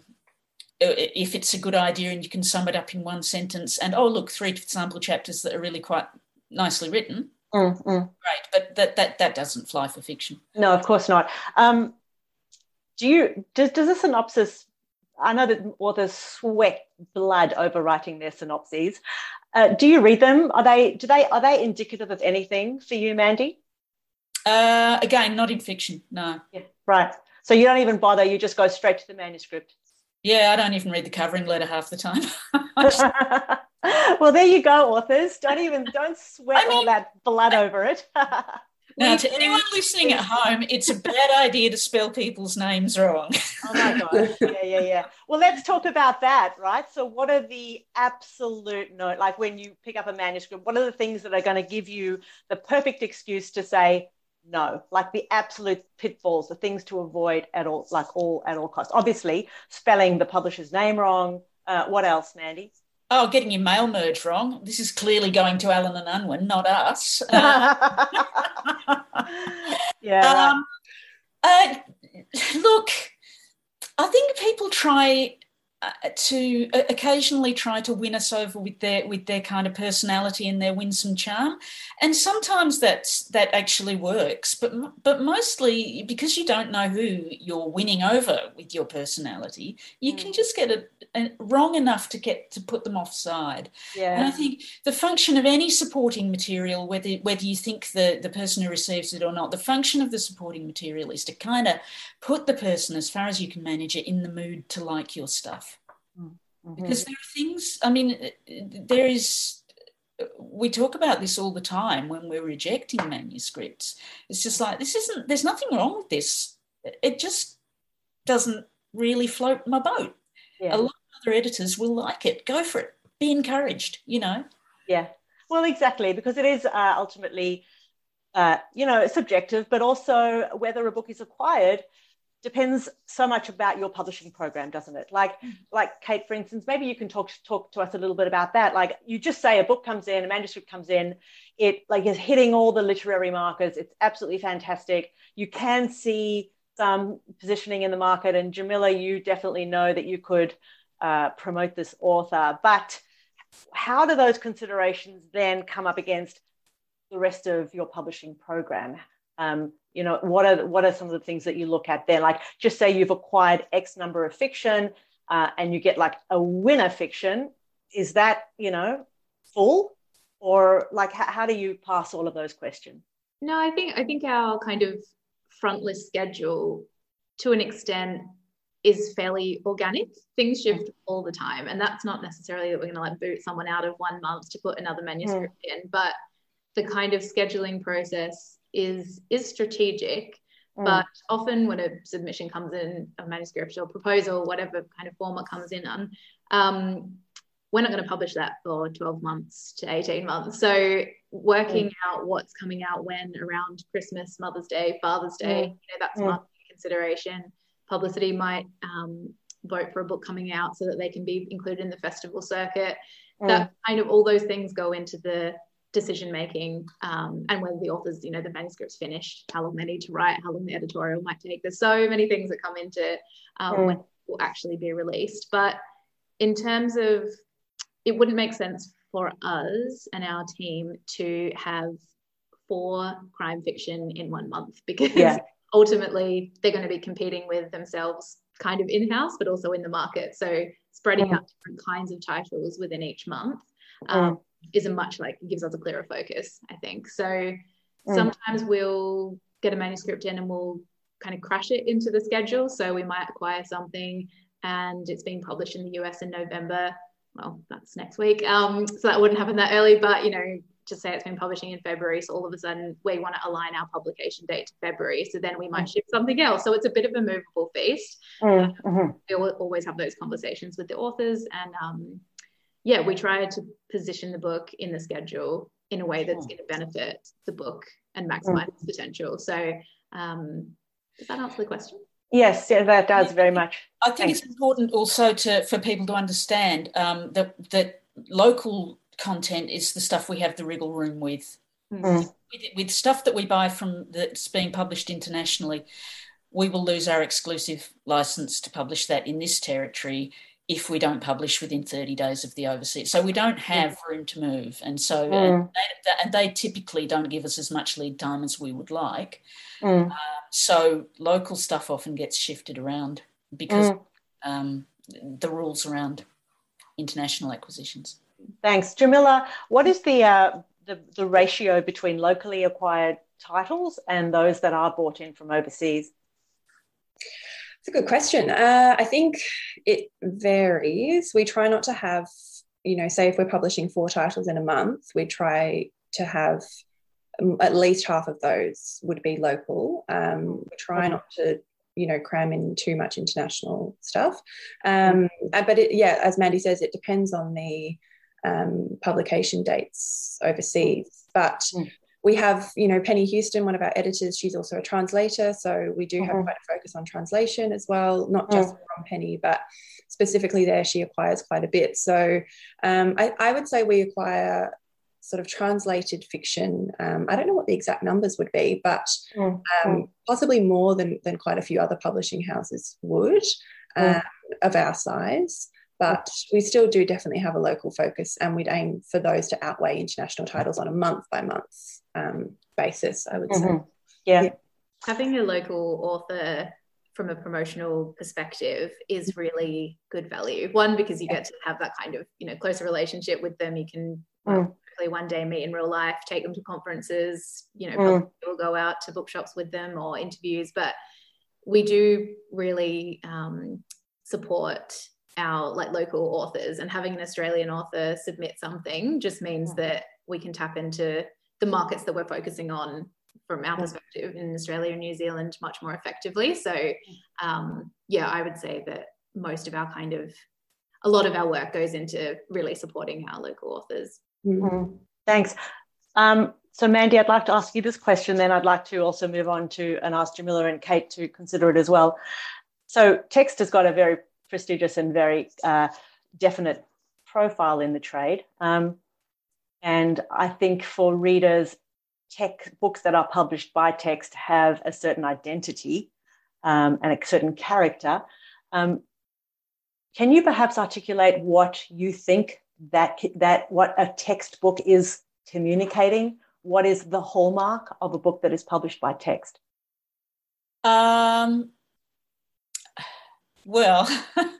if it's a good idea and you can sum it up in one sentence and, oh, look, three sample chapters that are really quite nicely written, mm. great. But that, that, that doesn't fly for fiction. No, of course not. Um, do you, does, does a synopsis, I know that authors sweat blood over writing their synopses. Uh, do you read them? Are they, do they, are they indicative of anything for you, Mandy? Uh, again, not in fiction, no. Yeah, right. So you don't even bother, you just go straight to the manuscript. Yeah, I don't even read the covering letter half the time. Well, there you go, authors. Don't even, don't sweat I mean, all that blood over it. Now, to anyone listening at home, it's a bad idea to spell people's names wrong. Oh my gosh. Yeah, yeah, yeah. Well, let's talk about that, right? So what are the absolute note, like when you pick up a manuscript, what are the things that are going to give you the perfect excuse to say no, like the absolute pitfalls, the things to avoid at all, like all at all costs? Obviously, spelling the publisher's name wrong. Uh, what else, Mandy? Oh, getting your mail merge wrong. This is clearly going to Allen and Unwin, not us. Uh, yeah. Um, uh, look, I think people try uh, to uh, occasionally try to win us over with their with their kind of personality and their winsome charm, and sometimes that's that actually works. But but mostly because you don't know who you're winning over with your personality, you mm. can just get it wrong enough to get to put them offside. Yeah. And I think the function of any supporting material, whether whether you think the, the person who receives it or not, the function of the supporting material is to kind of put the person, as far as you can manage it, in the mood to like your stuff. Mm-hmm. Because there are things, I mean, there is, we talk about this all the time when we're rejecting manuscripts. It's just like, this isn't, there's nothing wrong with this. It just doesn't really float my boat. Yeah. A lot of other editors will like it. Go for it. Be encouraged, you know. Yeah. Well, exactly, because it is uh, ultimately, uh, you know, subjective, but also whether a book is acquired depends so much about your publishing program, doesn't it? Like, mm. like Kate, for instance, maybe you can talk talk to us a little bit about that. Like, you just say a book comes in, a manuscript comes in, it like is hitting all the literary markers. It's absolutely fantastic. You can see some positioning in the market, and Jamila, you definitely know that you could uh, promote this author. But how do those considerations then come up against the rest of your publishing program? Um, you know, what are what are some of the things that you look at there? Like, just say you've acquired X number of fiction uh, and you get like a winner fiction. Is that, you know, full? Or like, how, how do you pass all of those questions? No, I think I think our kind of frontlist schedule, to an extent, is fairly organic. Things shift all the time, and that's not necessarily that we're going to like boot someone out of one month to put another manuscript mm. in, but the kind of scheduling process is is strategic. Mm. But often when a submission comes in, a manuscript or proposal, whatever kind of form it comes in on, um, we're not going to publish that for twelve months to eighteen months. So working mm. out what's coming out when around Christmas, Mother's Day, Father's Day, mm. you know, that's mm. market consideration. Publicity might um, vote for a book coming out so that they can be included in the festival circuit. Mm. That kind of, all those things go into the decision making, um, and whether the authors, you know, the manuscript's finished, how long they need to write, how long the editorial might take. There's so many things that come into um, mm. when it will actually be released. But in terms of, it wouldn't make sense for us and our team to have four crime fiction in one month, because yeah. ultimately they're going to be competing with themselves kind of in-house, but also in the market. So spreading mm. out different kinds of titles within each month um, mm. is a much like, gives us a clearer focus, I think. So mm. sometimes we'll get a manuscript in and we'll kind of crash it into the schedule. So we might acquire something and it's being published in the U S in November. Well, that's next week. Um, so that wouldn't happen that early, but, you know, just say it's been publishing in February. So all of a sudden we want to align our publication date to February. So then we might mm. ship something else. So it's a bit of a movable feast. Mm. Mm-hmm. We'll always have those conversations with the authors. And um, yeah, we try to position the book in the schedule in a way that's going to benefit the book and maximize mm. its potential. So um, does that answer the question? Yes, yeah, that does very much. I think Thanks. It's important also to for people to understand um, that that local content is the stuff we have the wriggle room with. Mm. with. With stuff that we buy from that's being published internationally, we will lose our exclusive license to publish that in this territory if we don't publish within thirty days of the overseas. So we don't have mm. room to move. And so mm. and they, and they typically don't give us as much lead time as we would like. Mm. Uh, so local stuff often gets shifted around because mm. um, the rules around international acquisitions. Thanks. Jamila, what is the, uh, the the ratio between locally acquired titles and those that are brought in from overseas? It's a good question. Uh, I think it varies. We try not to have, you know, say if we're publishing four titles in a month, we try to have um, at least half of those would be local. Um, we try mm-hmm. not to, you know, cram in too much international stuff. Um, mm-hmm. But it, yeah, as Mandy says, it depends on the um, publication dates overseas. But mm-hmm. we have, you know, Penny Houston, one of our editors, she's also a translator. So we do have mm-hmm. quite a focus on translation as well, not just mm-hmm. from Penny, but specifically there she acquires quite a bit. So um, I, I would say we acquire sort of translated fiction. Um, I don't know what the exact numbers would be, but um, mm-hmm. possibly more than, than quite a few other publishing houses would um, mm-hmm. of our size. But we still do definitely have a local focus, and we'd aim for those to outweigh international titles on a month-by-month um, basis, I would mm-hmm. say. Yeah. yeah. Having a local author from a promotional perspective is really good value. One, because you get to have that kind of, you know, closer relationship with them. You can well, mm. hopefully one day meet in real life, take them to conferences, you know, mm. probably will go out to bookshops with them or interviews. But we do really um, support our like local authors, and having an Australian author submit something just means that we can tap into the markets that we're focusing on from our perspective in Australia and New Zealand much more effectively. So um, yeah, I would say that most of our kind of, a lot of our work goes into really supporting our local authors. Mm-hmm. Thanks. Um, so Mandy, I'd like to ask you this question, then I'd like to also move on to and ask Jamila and Kate to consider it as well. So Text has got a very prestigious and very uh, definite profile in the trade. Um, and I think for readers, tech books that are published by Text have a certain identity um, and a certain character. Um, can you perhaps articulate what you think that, that what a textbook is communicating? What is the hallmark of a book that is published by Text? Um. Well, I,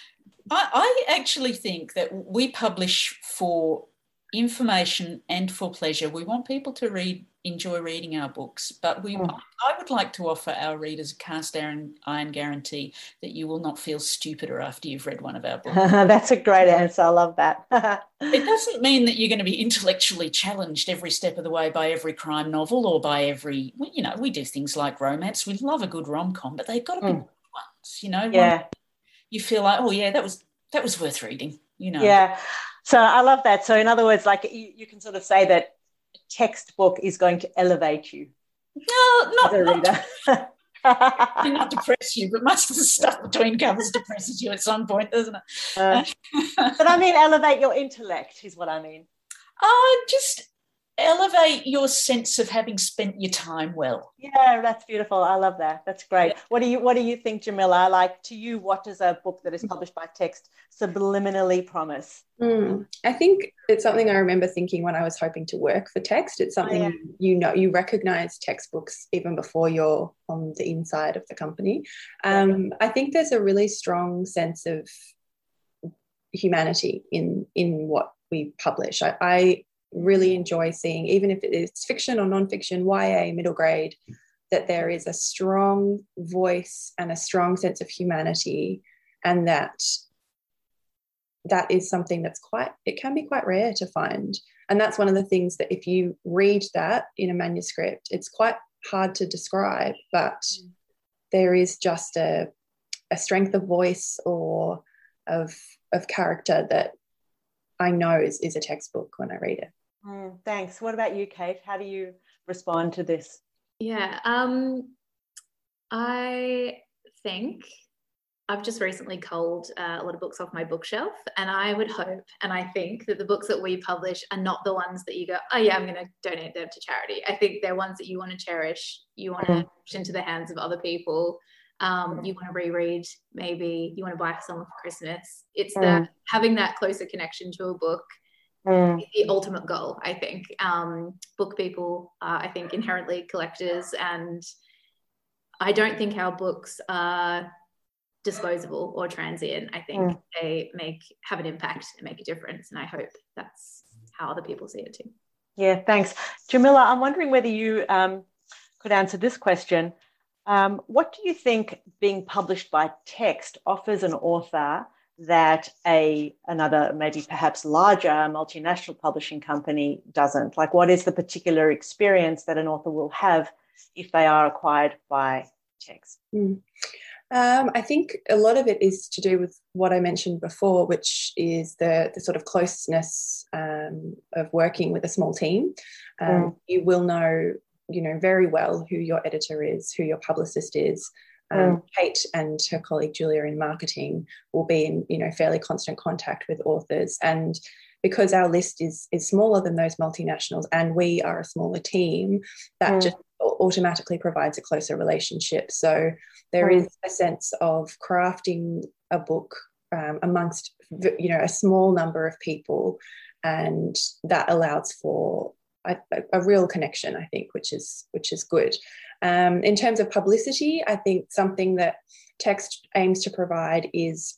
I actually think that we publish for information and for pleasure. We want people to read, enjoy reading our books, but we, mm. I would like to offer our readers a cast iron, iron guarantee that you will not feel stupider after you've read one of our books. That's a great answer. I love that. It doesn't mean that you're going to be intellectually challenged every step of the way by every crime novel or by every, you know, we do things like romance. We love a good rom-com, but they've got to be mm. ones, you know. Yeah. You feel like, oh yeah, that was that was worth reading, you know. Yeah. So I love that. So in other words, like you, you can sort of say that a textbook is going to elevate you. No, not, as a not, reader. not depress you, but most of the stuff between covers depresses you at some point, doesn't it? Uh, but I mean, elevate your intellect is what I mean. Oh, uh, just elevate your sense of having spent your time well. Yeah, that's beautiful. I love that. That's great. Yeah. What do you What do you think, Jamila? Like, to you, what does a book that is published by Text subliminally promise? Mm, I think it's something I remember thinking when I was hoping to work for Text. It's something oh, yeah. you know, you recognise textbooks even before you're on the inside of the company. Um, yeah. I think there's a really strong sense of humanity in in what we publish. I, I really enjoy seeing, even if it is fiction or non-fiction, Y A, middle grade, that there is a strong voice and a strong sense of humanity, and that that is something that's quite, it can be quite rare to find. And that's one of the things that if you read that in a manuscript, it's quite hard to describe, but mm. there is just a, a strength of voice or of of character that I know is, is a textbook when I read it. Mm, thanks. What about you, Kate? How do you respond to this? Yeah, um, I think I've just recently culled uh, a lot of books off my bookshelf, and I would hope and I think that the books that we publish are not the ones that you go, oh yeah, I'm going to donate them to charity. I think they're ones that you want to cherish, you want to mm. push into the hands of other people. Um, you want to reread, maybe you want to buy for someone for Christmas. It's mm. that having that closer connection to a book mm. is the ultimate goal, I think. Um, book people are, I think, inherently collectors, and I don't think our books are disposable or transient. I think mm. they make have an impact and make a difference, and I hope that's how other people see it too. Yeah, thanks. Jamila, I'm wondering whether you um, could answer this question. Um, what do you think being published by text offers an author that a another, maybe perhaps larger multinational publishing company doesn't? Like, what is the particular experience that an author will have if they are acquired by text? Mm. Um, I think a lot of it is to do with what I mentioned before, which is the, the sort of closeness um, of working with a small team. Um, mm. You will know, you know, very well who your editor is, who your publicist is. Um, mm. Kate and her colleague Julia in marketing will be in, you know, fairly constant contact with authors. And because our list is is smaller than those multinationals and we are a smaller team, that mm. just automatically provides a closer relationship. So there mm. is a sense of crafting a book um, amongst, you know, a small number of people, and that allows for a, a real connection, I think, which is which is good. Um, in terms of publicity, I think something that text aims to provide is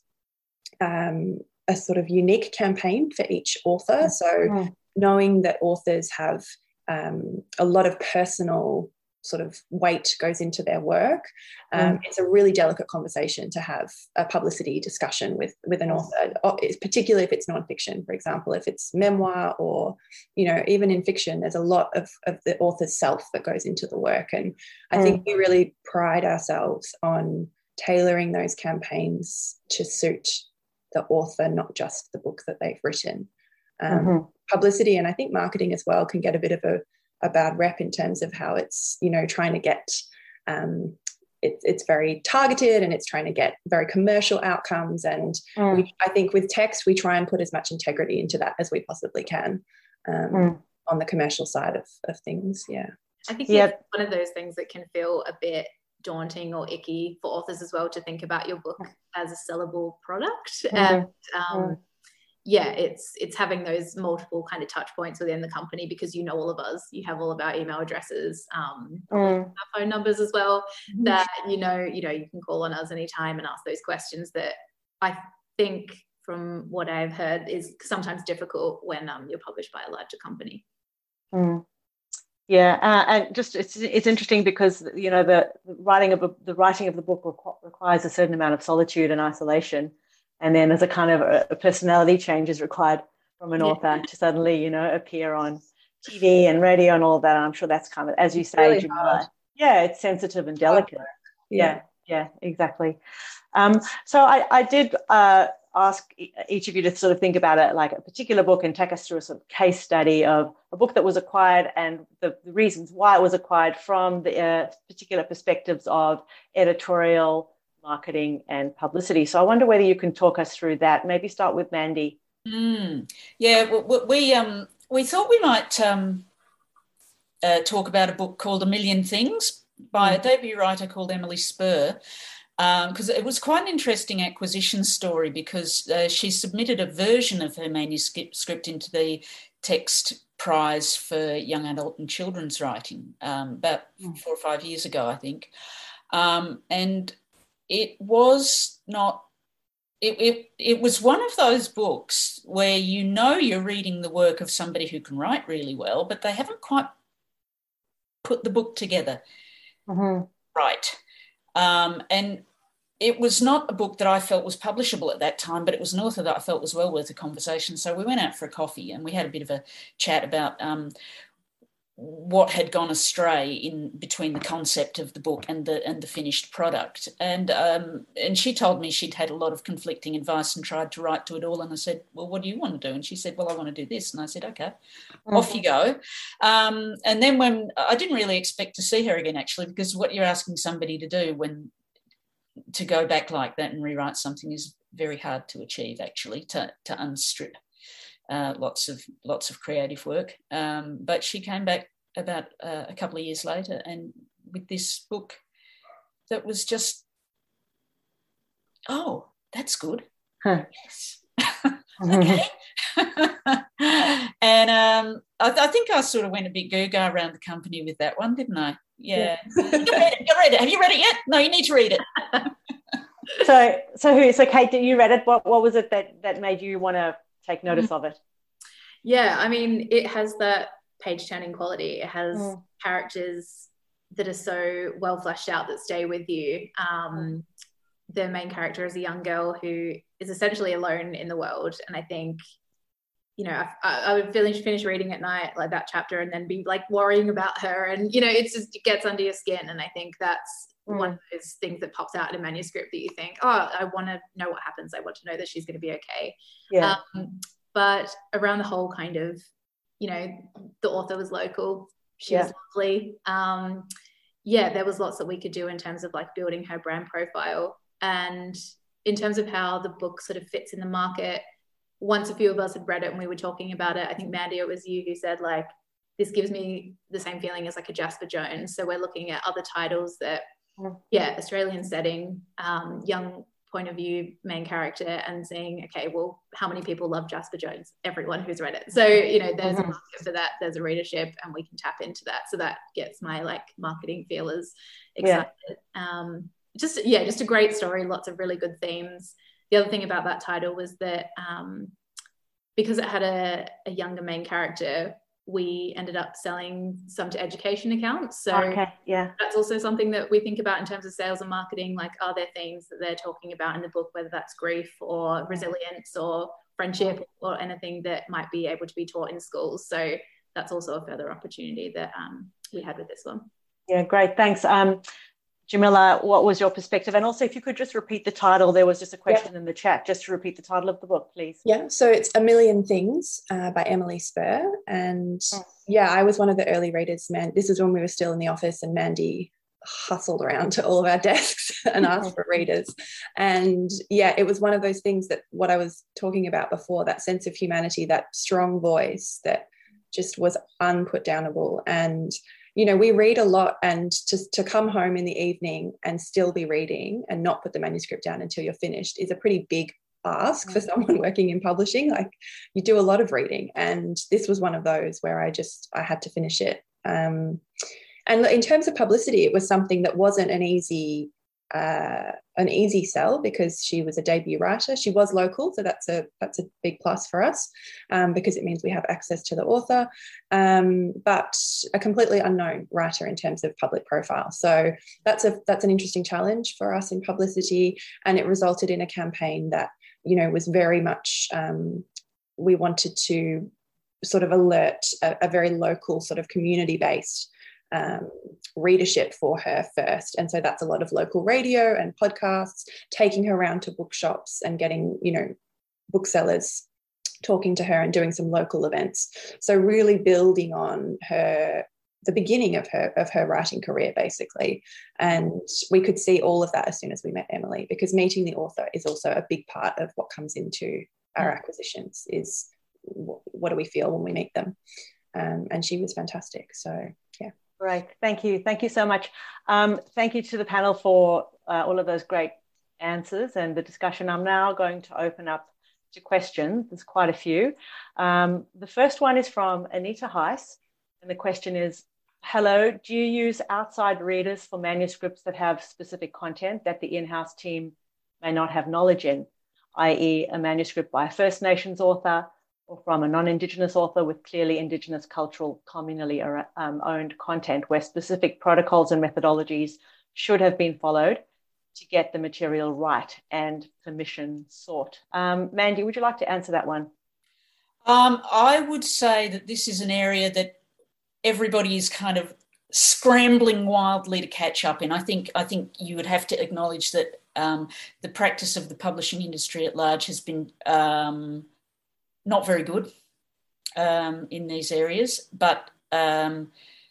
um, a sort of unique campaign for each author. So mm. knowing that authors have um, a lot of personal sort of weight goes into their work, um, mm. it's a really delicate conversation to have a publicity discussion with with an author, particularly if it's nonfiction. For example, if it's memoir, or, you know, even in fiction, there's a lot of, of the author's self that goes into the work. And I mm. think we really pride ourselves on tailoring those campaigns to suit the author, not just the book that they've written. Um, mm-hmm. Publicity, and I think marketing as well, can get a bit of a a bad rep in terms of how it's, you know, trying to get, um, it, it's very targeted and it's trying to get very commercial outcomes. And mm. we, I think with text, we try and put as much integrity into that as we possibly can um, mm. on the commercial side of, of things. Yeah. I think yep. it's one of those things that can feel a bit daunting or icky for authors as well, to think about your book as a sellable product. Mm. And um, mm. yeah, it's it's having those multiple kind of touch points within the company, because you know all of us, you have all of our email addresses, um, mm. our phone numbers as well, mm. that, you know, you know, you can call on us anytime and ask those questions that I think, from what I've heard, is sometimes difficult when um, you're published by a larger company. Mm. Yeah, uh, and just it's it's interesting because, you know, the writing of a, the writing of the book requ- requires a certain amount of solitude and isolation. And then there's a kind of a, a personality change is required from an yeah. author to suddenly, you know, appear on T V and radio and all of that. And I'm sure that's kind of, as you say, really Jamila, yeah, it's sensitive and delicate. Yeah, yeah, yeah, exactly. Um, so I, I did uh, ask each of you to sort of think about it like a particular book and take us through a sort of case study of a book that was acquired and the, the reasons why it was acquired from the uh, particular perspectives of editorial, marketing and publicity. So I wonder whether you can talk us through that. Maybe start with Mandy. Mm, yeah, we, we um we thought we might um, uh, talk about a book called A Million Things by mm. a debut writer called Emily Spur, because um, it was quite an interesting acquisition story, because uh, she submitted a version of her manuscript into the Text Prize for Young Adult and Children's Writing um, about mm. four or five years ago, I think. Um, and it was not, it, it it was one of those books where you know you're reading the work of somebody who can write really well, but they haven't quite put the book together mm-hmm. right. Um, and it was not a book that I felt was publishable at that time, but it was an author that I felt was well worth a conversation. So we went out for a coffee and we had a bit of a chat about um, what had gone astray in between the concept of the book and the and the finished product. And um, and she told me she'd had a lot of conflicting advice and tried to write to it all. And I said, well, what do you want to do? And she said, well, I want to do this. And I said, okay, mm-hmm. off you go. Um, and then when I didn't really expect to see her again, actually, because what you're asking somebody to do when to go back like that and rewrite something is very hard to achieve, actually, to to unstrip Uh, lots of lots of creative work, um, but she came back about uh, a couple of years later and with this book that was just, oh, that's good. Huh. Yes. Okay. And um, I, I think I sort of went a bit gaga around the company with that one, didn't I? Yeah. yeah. you, read it, you read it. Have you read it yet? No, you need to read it. so, so who? So, Kate, did you read it? What, what was it that that made you want to take notice mm-hmm. of it? Yeah, I mean, it has that page turning quality. It has mm. characters that are so well fleshed out that stay with you. Um, the main character is a young girl who is essentially alone in the world, and I think, you know, I, I would finish finish reading at night, like that chapter, and then be like worrying about her, and you know, it's just, it gets under your skin. And I think that's mm. one of those things that pops out in a manuscript that you think, oh, I want to know what happens. I want to know that she's going to be okay. Yeah. Um, but around the whole kind of, you know, the author was local. She yeah. was lovely. Um, yeah, there was lots that we could do in terms of like building her brand profile, and in terms of how the book sort of fits in the market. Once a few of us had read it and we were talking about it, I think, Mandy, it was you who said, like, this gives me the same feeling as like a Jasper Jones. So we're looking at other titles that, yeah, Australian setting, um, young point of view, main character, and saying, okay, well, how many people love Jasper Jones? Everyone who's read it. So, you know, there's mm-hmm. a market for that. There's a readership, and we can tap into that. So that gets my like marketing feelers excited. Yeah. Um, just, yeah, just a great story. Lots of really good themes. The other thing about that title was that um, because it had a, a younger main character, we ended up selling some to education accounts. So okay, yeah, that's also something that we think about in terms of sales and marketing. Like, are there themes that they're talking about in the book, whether that's grief or resilience or friendship or anything that might be able to be taught in schools? So that's also a further opportunity that um, we had with this one. Yeah, great. Thanks. Um, Jamila, what was your perspective? And also, if you could just repeat the title, there was just a question yeah. in the chat, just to repeat the title of the book, please. Yeah, so it's A Million Things uh, by Emily Spur. And oh. yeah, I was one of the early readers, man. This is when we were still in the office and Mandy hustled around to all of our desks and asked for readers. And yeah, it was one of those things that what I was talking about before, that sense of humanity, that strong voice that just was unputdownable. And you know, we read a lot, and to, to come home in the evening and still be reading and not put the manuscript down until you're finished is a pretty big ask for someone working in publishing. Like, you do a lot of reading, and this was one of those where I just, I had to finish it. Um, and in terms of publicity, it was something that wasn't an easy uh, an easy sell, because she was a debut writer. She was local, so that's a that's a big plus for us, um, because it means we have access to the author, um, but a completely unknown writer in terms of public profile. So that's a that's an interesting challenge for us in publicity, and it resulted in a campaign that, you know, was very much um, we wanted to sort of alert a, a very local sort of community-based um, readership for her first. And so that's a lot of local radio and podcasts, taking her around to bookshops and getting, you know, booksellers talking to her and doing some local events. So really building on her, the beginning of her, of her writing career, basically. And we could see all of that as soon as we met Emily, because meeting the author is also a big part of what comes into our acquisitions, is what do we feel when we meet them. Um, and she was fantastic. So, yeah. Great. Thank you. Thank you so much. Um, thank you to the panel for uh, all of those great answers and the discussion. I'm now going to open up to questions. There's quite a few. Um, the first one is from Anita Heiss, and the question is, hello, do you use outside readers for manuscripts that have specific content that the in-house team may not have knowledge in, that is a manuscript by a First Nations author or from a non-Indigenous author with clearly Indigenous cultural communally um, owned content, where specific protocols and methodologies should have been followed to get the material right and permission sought? Um, Mandy, would you like to answer that one? Um, I would say that this is an area that everybody is kind of scrambling wildly to catch up in. I think I think you would have to acknowledge that um, the practice of the publishing industry at large has been um, not very good um, in these areas, but um,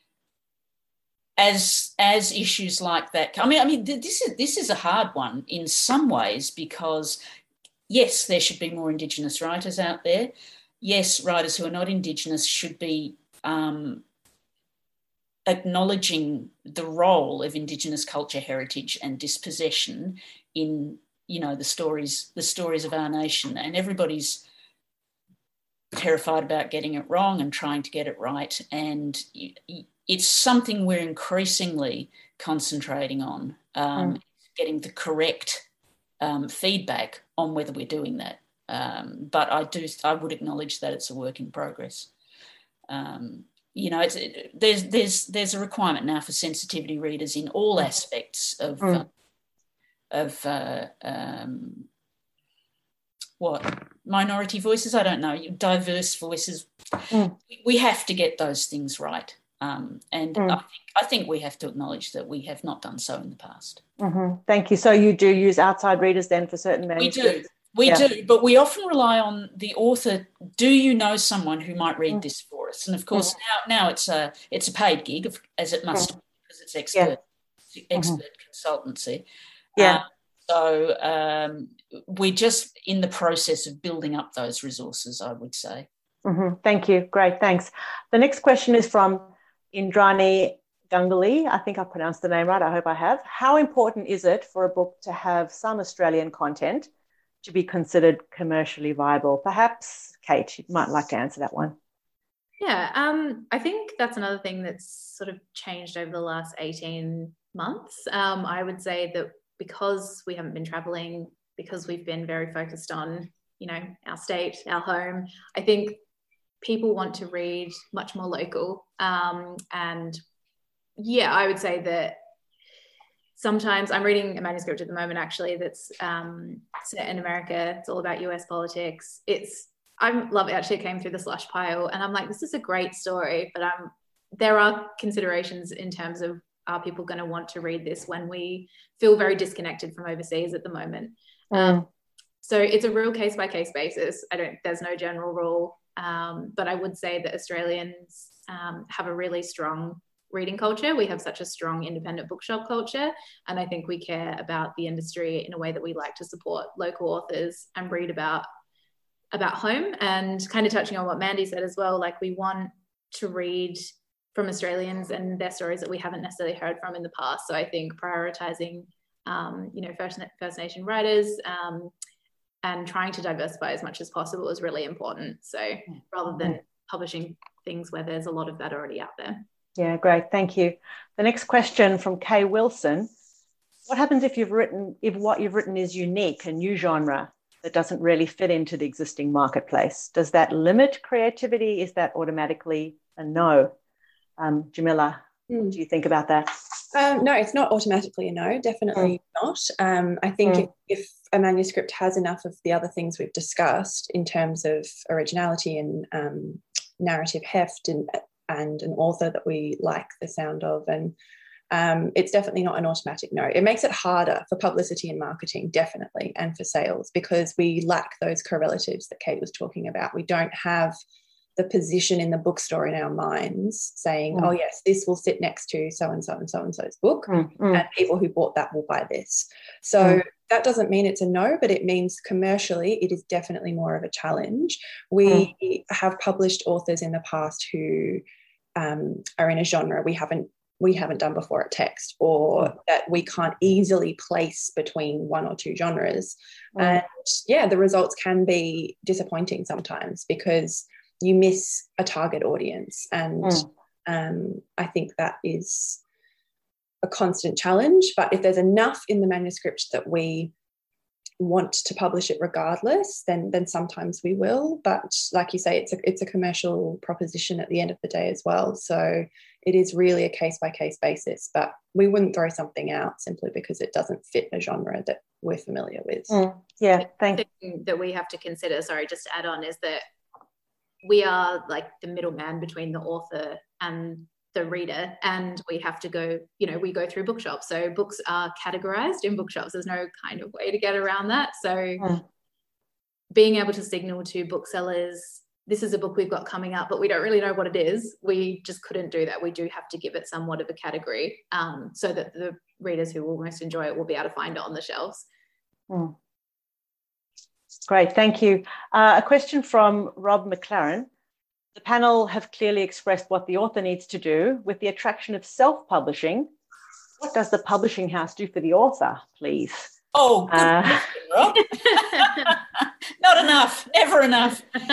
as as issues like that, I mean, I mean, this is this is a hard one in some ways, because yes, there should be more Indigenous writers out there. Yes, writers who are not Indigenous should be um, acknowledging the role of Indigenous culture, heritage, and dispossession in, you know, the stories the stories of our nation, and everybody's terrified about getting it wrong and trying to get it right. And it's something we're increasingly concentrating on, um, mm. getting the correct um, feedback on whether we're doing that. Um, but I do, I would acknowledge that it's a work in progress. Um, you know, it's, it, there's there's there's a requirement now for sensitivity readers in all aspects of mm. uh, of uh, um, what minority voices. I don't know, diverse voices. Mm. We have to get those things right, um, and Mm. I think I think we have to acknowledge that we have not done so in the past. Mm-hmm. Thank you. So you do use outside readers then for certain manuscripts? We do. We yeah. do, but we often rely on the author. Do you know someone who might read mm. this for us? And of course, mm. now now it's a it's a paid gig, as it must mm. be, because it's expert yeah. expert mm-hmm. consultancy. Yeah. Um, so um, we're just in the process of building up those resources, I would say. Mm-hmm. Thank you. Great. Thanks. The next question is from Indrani Ganguly. I think I pronounced the name right. I hope I have. How important is it for a book to have some Australian content to be considered commercially viable? Perhaps, Kate, you might like to answer that one. Yeah, um, I think that's another thing that's sort of changed over the last eighteen months. Um, I would say that because we haven't been travelling, because we've been very focused on, you know, our state, our home, I think people want to read much more local. Um, and yeah, I would say that sometimes I'm reading a manuscript at the moment, actually, that's um, set in America. It's all about U S politics. It's, I love it. Actually, it came through the slush pile, and I'm like, this is a great story, but um, there are considerations in terms of, are people going to want to read this when we feel very disconnected from overseas at the moment? Mm. Um, so it's a real case by case basis. I don't, there's no general rule, um, but I would say that Australians um, have a really strong reading culture. We have such a strong independent bookshop culture, and I think we care about the industry in a way that we like to support local authors and read about about home. And kind of touching on what Mandy said as well, like we want to read from Australians and their stories that we haven't necessarily heard from in the past. So I think prioritizing um, you know First, First Nation writers um, and trying to diversify as much as possible is really important. So rather than publishing things where there's a lot of that already out there. Yeah, great. Thank you. The next question from Kay Wilson. What happens if you've written, if what you've written is unique, a new genre that doesn't really fit into the existing marketplace? Does that limit creativity? Is that automatically a no? Um, Jamila, mm. what do you think about that? Um, no, it's not automatically a no, definitely mm. not. Um, I think mm. if, if a manuscript has enough of the other things we've discussed in terms of originality and um, narrative heft and and an author that we like the sound of, and um, it's definitely not an automatic no. It makes it harder for publicity and marketing, definitely, and for sales, because we lack those correlatives that Kate was talking about. We don't have the position in the bookstore in our minds saying, mm. oh yes, this will sit next to so-and-so and so-and-so's book, mm. Mm. and people who bought that will buy this. So mm. that doesn't mean it's a no, but it means commercially it is definitely more of a challenge. We mm. have published authors in the past who um, are in a genre we haven't we haven't done before at Text, or mm. that we can't easily place between one or two genres. Mm. And yeah, the results can be disappointing sometimes because you miss a target audience. And mm. um, I think that is a constant challenge. But if there's enough in the manuscript that we want to publish it regardless, then then sometimes we will. But like you say, it's a it's a commercial proposition at the end of the day as well. So it is really a case by case basis. But we wouldn't throw something out simply because it doesn't fit a genre that we're familiar with. Mm. Yeah, thank you. The thing that we have to consider, sorry, just to add on, is that we are like the middleman between the author and the reader, and we have to go, you know, we go through bookshops. So books are categorized in bookshops. There's no kind of way to get around that. So mm. being able to signal to booksellers, this is a book we've got coming up, but we don't really know what it is. We just couldn't do that. We do have to give it somewhat of a category um, so that the readers who will most enjoy it will be able to find it on the shelves. Mm. Great, thank you. Uh, a question from Rob McLaren. The panel have clearly expressed what the author needs to do. With the attraction of self-publishing, what does the publishing house do for the author, please? Oh, good uh, question, Rob. Not enough, never enough. um,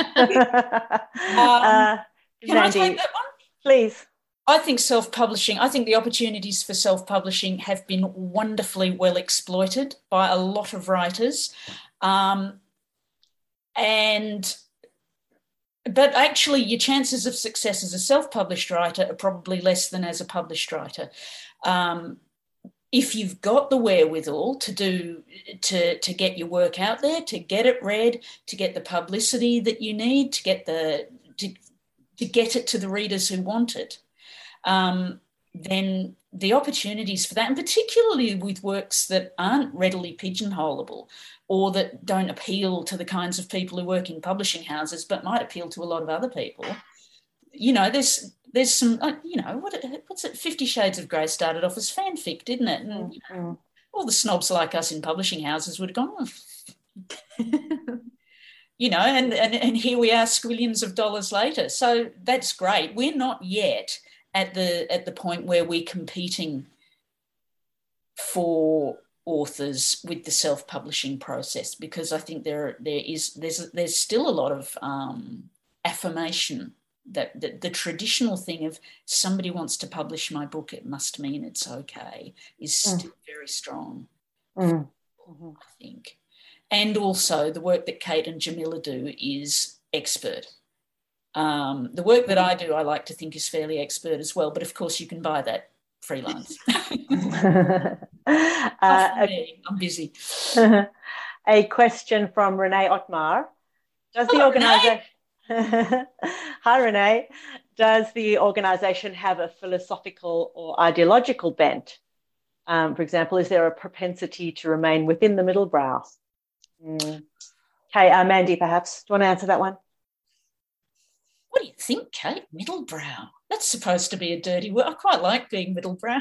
uh, can I take that one? Please. I think self-publishing, I think the opportunities for self-publishing have been wonderfully well exploited by a lot of writers. Um, and but actually your chances of success as a self-published writer are probably less than as a published writer. Um, if you've got the wherewithal to do to, to get your work out there, to get it read, to get the publicity that you need, to get the to, to get it to the readers who want it, um, then the opportunities for that, and particularly with works that aren't readily pigeonholable or that don't appeal to the kinds of people who work in publishing houses but might appeal to a lot of other people, you know, there's there's some, you know, what what's it? Fifty Shades of Grey started off as fanfic, didn't it? And you know, all the snobs like us in publishing houses would have gone, oh. You know, and, and and here we are, squillions of dollars later. So that's great. We're not yet at the at the point where we're competing for authors with the self-publishing process, because I think there there is there's there's still a lot of um, affirmation that, that the traditional thing of somebody wants to publish my book, it must mean it's okay, is still mm. very strong, mm. I think. And also the work that Kate and Jamila do is expert. Um, the work that I do, I like to think is fairly expert as well, but of course you can buy that freelance. uh, I'm busy. A question from Renee Otmar. Does the organisation... Hi, Renee. Does the organisation have a philosophical or ideological bent? Um, for example, is there a propensity to remain within the middle brow? Mm. Okay, uh, Mandy, perhaps. Do you want to answer that one? What do you think, Kate? Middlebrow. That's supposed to be a dirty word. I quite like being middlebrow.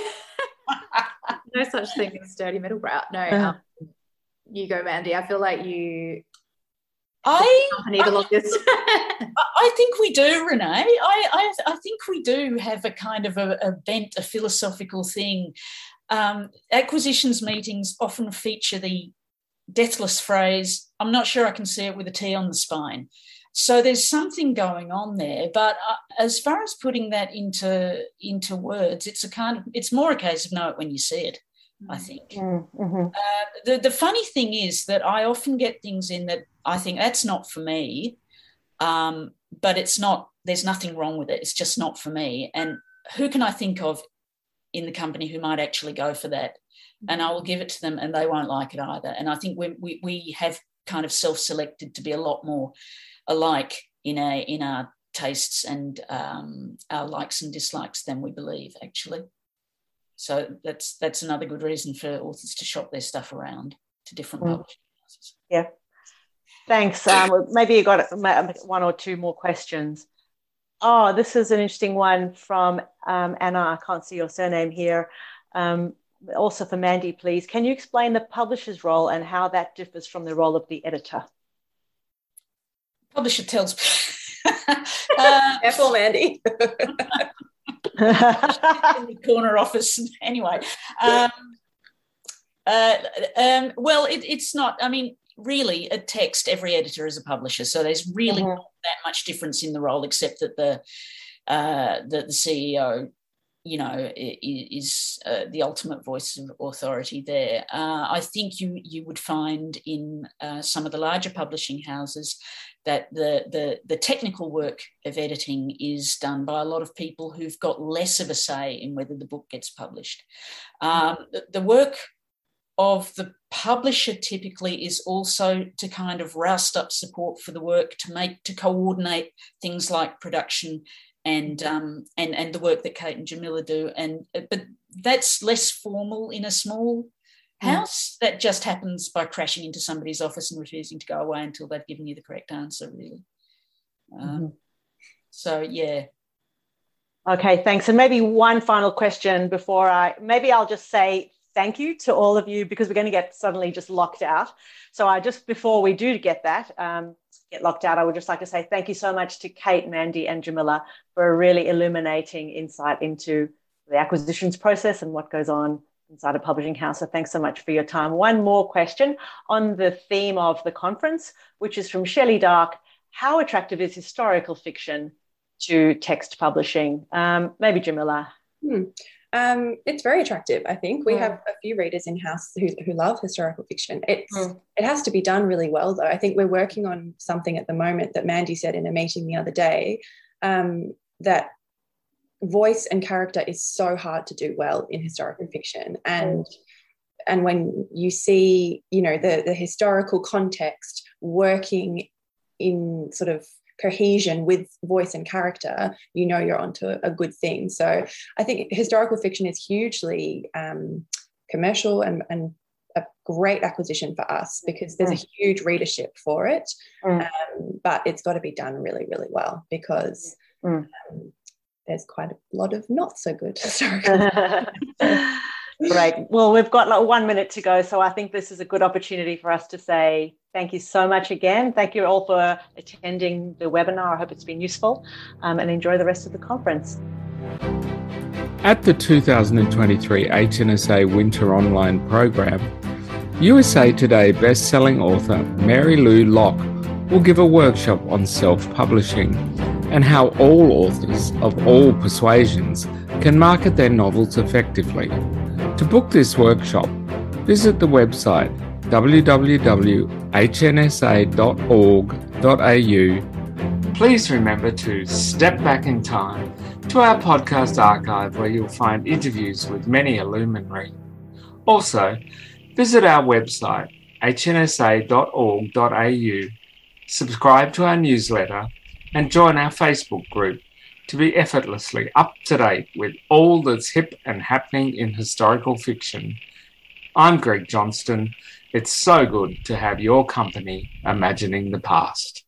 No such thing as dirty middlebrow. No, um, you go, Mandy. I feel like you... I, company the longest. I think we do, Renee. I, I, I think we do have a kind of a, a bent, a philosophical thing. Um, acquisitions meetings often feature the deathless phrase, I'm not sure I can see it with a T on the spine. So there's something going on there. But uh, as far as putting that into, into words, it's a kind of, it's more a case of know it when you see it, I think. Mm-hmm. Uh, the, the funny thing is that I often get things in that I think that's not for me, um, but it's not, there's nothing wrong with it. It's just not for me. And who can I think of in the company who might actually go for that? And I will give it to them and they won't like it either. And I think we we, we have kind of self-selected to be a lot more alike in, a, in our tastes and um, our likes and dislikes than we believe, actually. So that's that's another good reason for authors to shop their stuff around to different mm. publishing houses. Yeah. Thanks. Um, maybe you got one or two more questions. Oh, this is an interesting one from um, Anna. I can't see your surname here. Um, also for Mandy, please. Can you explain the publisher's role and how that differs from the role of the editor? Publisher tells... uh, Careful, Mandy. In the corner office. Anyway. Um, uh, um, well, it, it's not... I mean... Really, a text, every editor is a publisher, so there's really mm-hmm. not that much difference in the role, except that the uh, the, the C E O, you know, is uh, the ultimate voice of authority there. Uh, I think you you would find in uh, some of the larger publishing houses that the, the the technical work of editing is done by a lot of people who've got less of a say in whether the book gets published. Um, the, the work of the publisher typically is also to kind of roust up support for the work, to make, to coordinate things like production and um, and and the work that Kate and Jamila do. And but that's less formal in a small house. Mm. That just happens by crashing into somebody's office and refusing to go away until they've given you the correct answer, really. Um, mm-hmm. So, yeah. Okay, thanks. And maybe one final question before I, maybe I'll just say thank you to all of you, because we're going to get suddenly just locked out. So I just, before we do get that, um, get locked out, I would just like to say thank you so much to Kate, Mandy and Jamila for a really illuminating insight into the acquisitions process and what goes on inside a publishing house. So thanks so much for your time. One more question on the theme of the conference, which is from Shelley Dark. How attractive is historical fiction to text publishing? Um, maybe Jamila. Hmm. Um, it's very attractive, I think. We Mm. have a few readers in-house who, who love historical fiction. It's Mm. It has to be done really well, though. I think we're working on something at the moment that Mandy said in a meeting the other day, um, that voice and character is so hard to do well in historical fiction. And and when you see, you know, the, the historical context working in sort of cohesion with voice and character, you know you're onto a, a good thing. So I think historical fiction is hugely um, commercial and, and a great acquisition for us because there's mm. a huge readership for it, mm. um, but it's got to be done really, really well because mm. um, there's quite a lot of not so good historical Great. Well, we've got like one minute to go, so I think this is a good opportunity for us to say thank you so much again. Thank you all for attending the webinar. I hope it's been useful, um, and enjoy the rest of the conference. At the two thousand twenty-three H N S A Winter Online Program, U S A Today best-selling author Mary Lou Locke will give a workshop on self-publishing and how all authors of all persuasions can market their novels effectively. To book this workshop, visit the website w w w dot h n s a dot org dot a u. Please remember to step back in time to our podcast archive where you'll find interviews with many Illuminary. Also, visit our website h n s a dot org dot a u, subscribe to our newsletter and join our Facebook group to be effortlessly up to date with all that's hip and happening in historical fiction. I'm Greg Johnston. It's so good to have your company imagining the past.